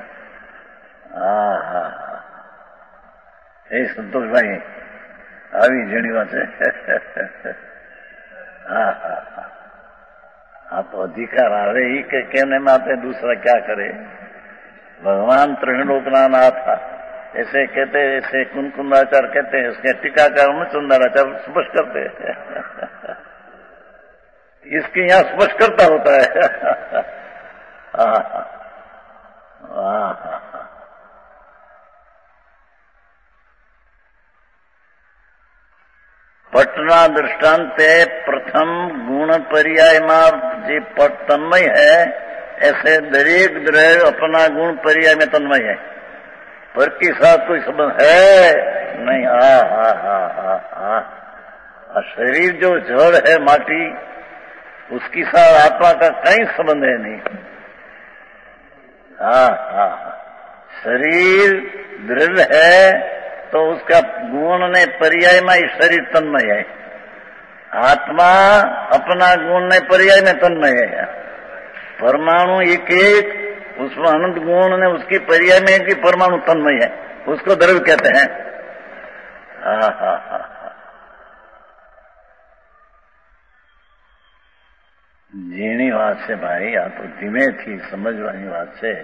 हे संतोष भाई આવી ઘણી વાત છે। हाँ तो अधिकार आवे ही के कहने माते दूसरा क्या करे। भगवान त्रिलोकनाथ नाथ ऐसे कहते, ऐसे कुंकुंदाचार्य कहते हैं, उसके टीकाकार मुचुंदराचार्य स्पष्ट करते हैं। इसके यहाँ स्पष्ट करता होता है। पटना दृष्टांत प्रथम गुण पर्याय में जे तन्मय है, ऐसे दरेक द्रव्य अपना गुण पर्याय में तन्मय है, पर के साथ कोई संबंध है नहीं। शरीर जो जड़ है माटी, उसकी साथ आत्मा का कहीं संबंध है नहीं। शरीर द्रव्य है तो उसका गुण ने पर्याय में ही शरीर तन्मय है, आत्मा अपना गुण ने पर्याय में तन्मय है। परमाणु एक एक उसमें अनंत गुण ने उसकी पर्याय में कि परमाणु तन्मय है, उसको द्रव्य कहते हैं। जीनी बात से भाई, आ तो धीमे थी समझवानी बात से।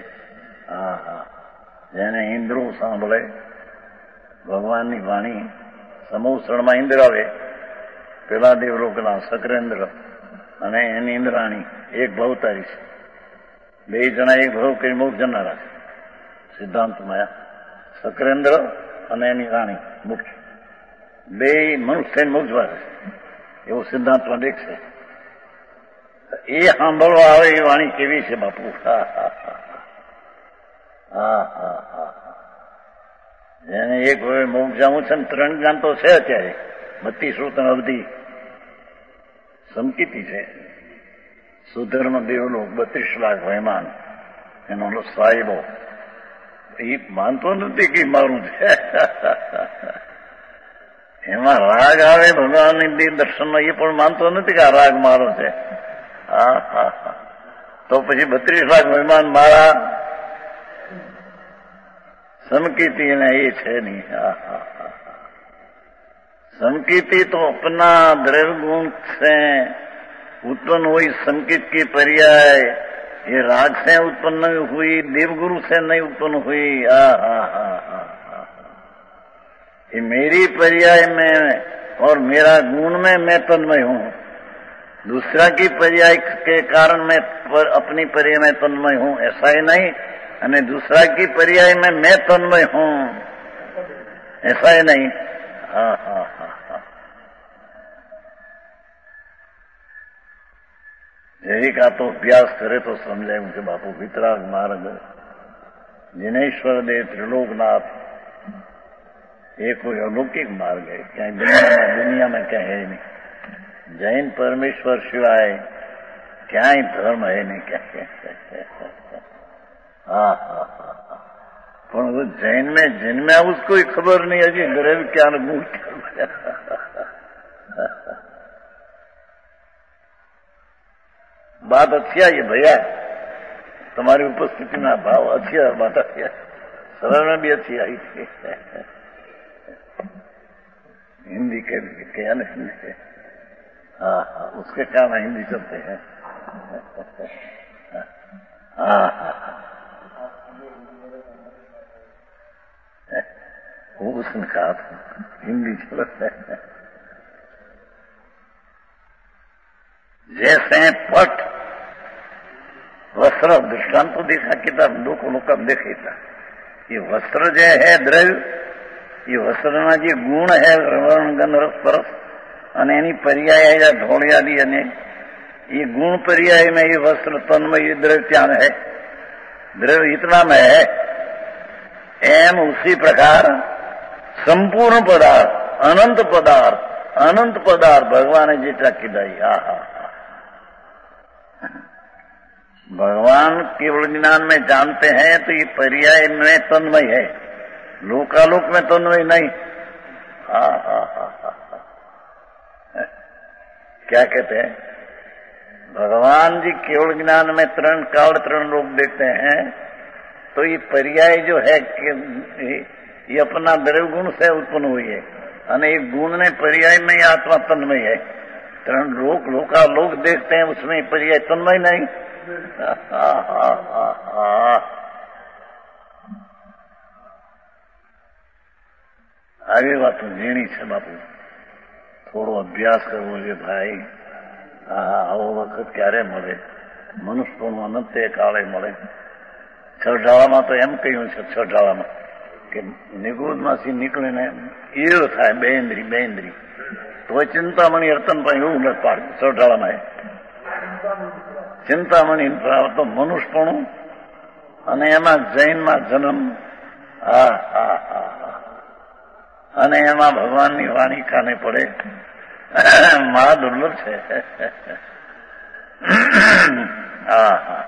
जेने इंद्रो सांभळे ભગવાનની વાણી સમૂહ શરણમાં ઇન્દ્ર આવે, પેલા દેવલોકના સક્રેન્દ્ર અને એની ઇન્દ્રાણી એક ભવતારી છે, 2 જણા એક ભવ કરી મોક્ષ જનારા છે સિદ્ધાંતમાં। સક્રેન્દ્ર અને એની રાણી મુખ્ય 2 મનુષ્ય થઈને મોક્ષ વાળે છે, એવું સિદ્ધાંતમાં દેખશે। એ સાંભળવા આવે એ વાણી કેવી છે બાપુ। એને એક મોક્ષ જાવું છે ને 3 જ્ઞાન તો છે અત્યારે, 32 શ્રુતન અવધિ સમકીતી છે। સુધર્મ દેવલોક 32 લાખ વહેમાન, એનો સાહેબો એ માનતો નથી કે મારું છે। એમાં રાગ આવે ભગવાનની દર્શનનો, એ પણ માનતો નથી કે આ રાગ મારો છે। તો પછી 32 લાખ મહેમાન મારા समकीति ने ये है नहीं। समकीति तो अपना द्रव्य गुण से उत्पन्न हुई, संकित की पर्याय ये राग से उत्पन्न हुई, देवगुरु से नहीं उत्पन्न हुई। ये मेरी पर्याय में और मेरा गुण में मैं तन्मय हूँ, दूसरा की पर्याय के कारण मैं अपनी पर्याय में तन्मय हूँ ऐसा ही नहीं, और दूसरा की पर्याय में मैं तन्मय हूँ ऐसा ही नहीं। हाँ हाँ हाँ हाँ, यही का तो अभ्यास करे तो समझे उनके बापू वितराग मार्ग जिनेश्वर देव त्रिलोकनाथ ये कोई अलौकिक मार्ग है, क्या दुनिया में क्या है नहीं। जैन परमेश्वर शिवाय क्या ही धर्म है नहीं, क्या हाँ हाँ हाँ हाँ, पर वो जैन में जिनमें उसको ही खबर नहीं है कि द्रव्य क्या अनुभव क्या। बात अच्छी आई भैया, तुम्हारी उपस्थिति में भाव अच्छी है, बात अच्छी है, सरल में भी अच्छी आई थी। हिंदी के क्या ना हिंदी, हाँ हाँ, उसके कारण हिंदी चलते हैं। हाँ हाँ, वो उसने कहा था हिंदी चलते हैं। जैसे पट वस्त्र दृष्टांत तो देखा किताब लोग देखे था, ये वस्त्र जो है द्रव्य, ये वस्त्રના જે ગુણ है रवण गंध रस परस અને એની પર્યાય या ઢોળિયાદી અને ये गुण पर्याय में ये वस्त्र तन्मय ये द्रव्य क्या है, द्रव्य इतना में है। एम उसी प्रकार संपूर्ण पदार्थ अनंत पदार्थ भगवान जेटा कीधाई। हा भगवान केवल ज्ञान में जानते हैं तो ये पर्याय में तन्मय है, लोकालोक में तन्मय नहीं। हा हा हा हा, क्या कहते हैं भगवान जी केवल ज्ञान में तरण काल तरण लोग देखते हैं, तो ये पर्याय जो है ये अपना द्रव्य गुण से उत्पन्न हुई है, અને एक गुण ने पर्याय में ये आत्मा तन्मय है। तरण लोग देखते हैं उसमें पर्याय तन्मय नहीं। आगे बात जीणी છે બાપુ, થોડો અભ્યાસ કરવો છે ભાઈ। આવો વખત ક્યારે મળે, મનુષ્યનું અનંતે કાળે મળે। છઠાળામાં તો એમ કહ્યું છે, છઠાળામાં કે નિગોદમાંથી નીકળીને ઈર થાય બેન્દ્રી તો ચિંતામણી અર્તનભાઈ એવું નથી પાડ્યું છઠાળામાં। ચિંતામણી તો મનુષ્યપણું અને એમાં જૈનમાં જન્મ, હા હા હા, અને એમાં ભગવાનની વાણી કાને પડે, મહા દુર્લભ છે। हाँ हाँ,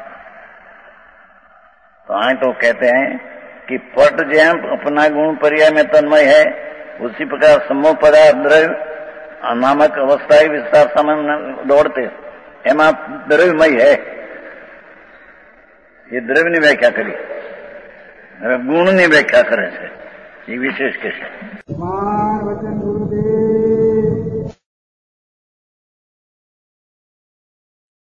तो आए तो कहते हैं कि पट जैम अपना गुण पर्याय में तन्मय है, उसी प्रकार समूह पदार्थ द्रव्य नामक अवस्था विस्तार समय दौड़ते एमा द्रव्यमय है। ये द्रव्य ની વ્યાખ્યા કરી, હવે ગુણની વ્યાખ્યા કરે છે, એ વિશેષ કે છે। વચન ગુરુદેવ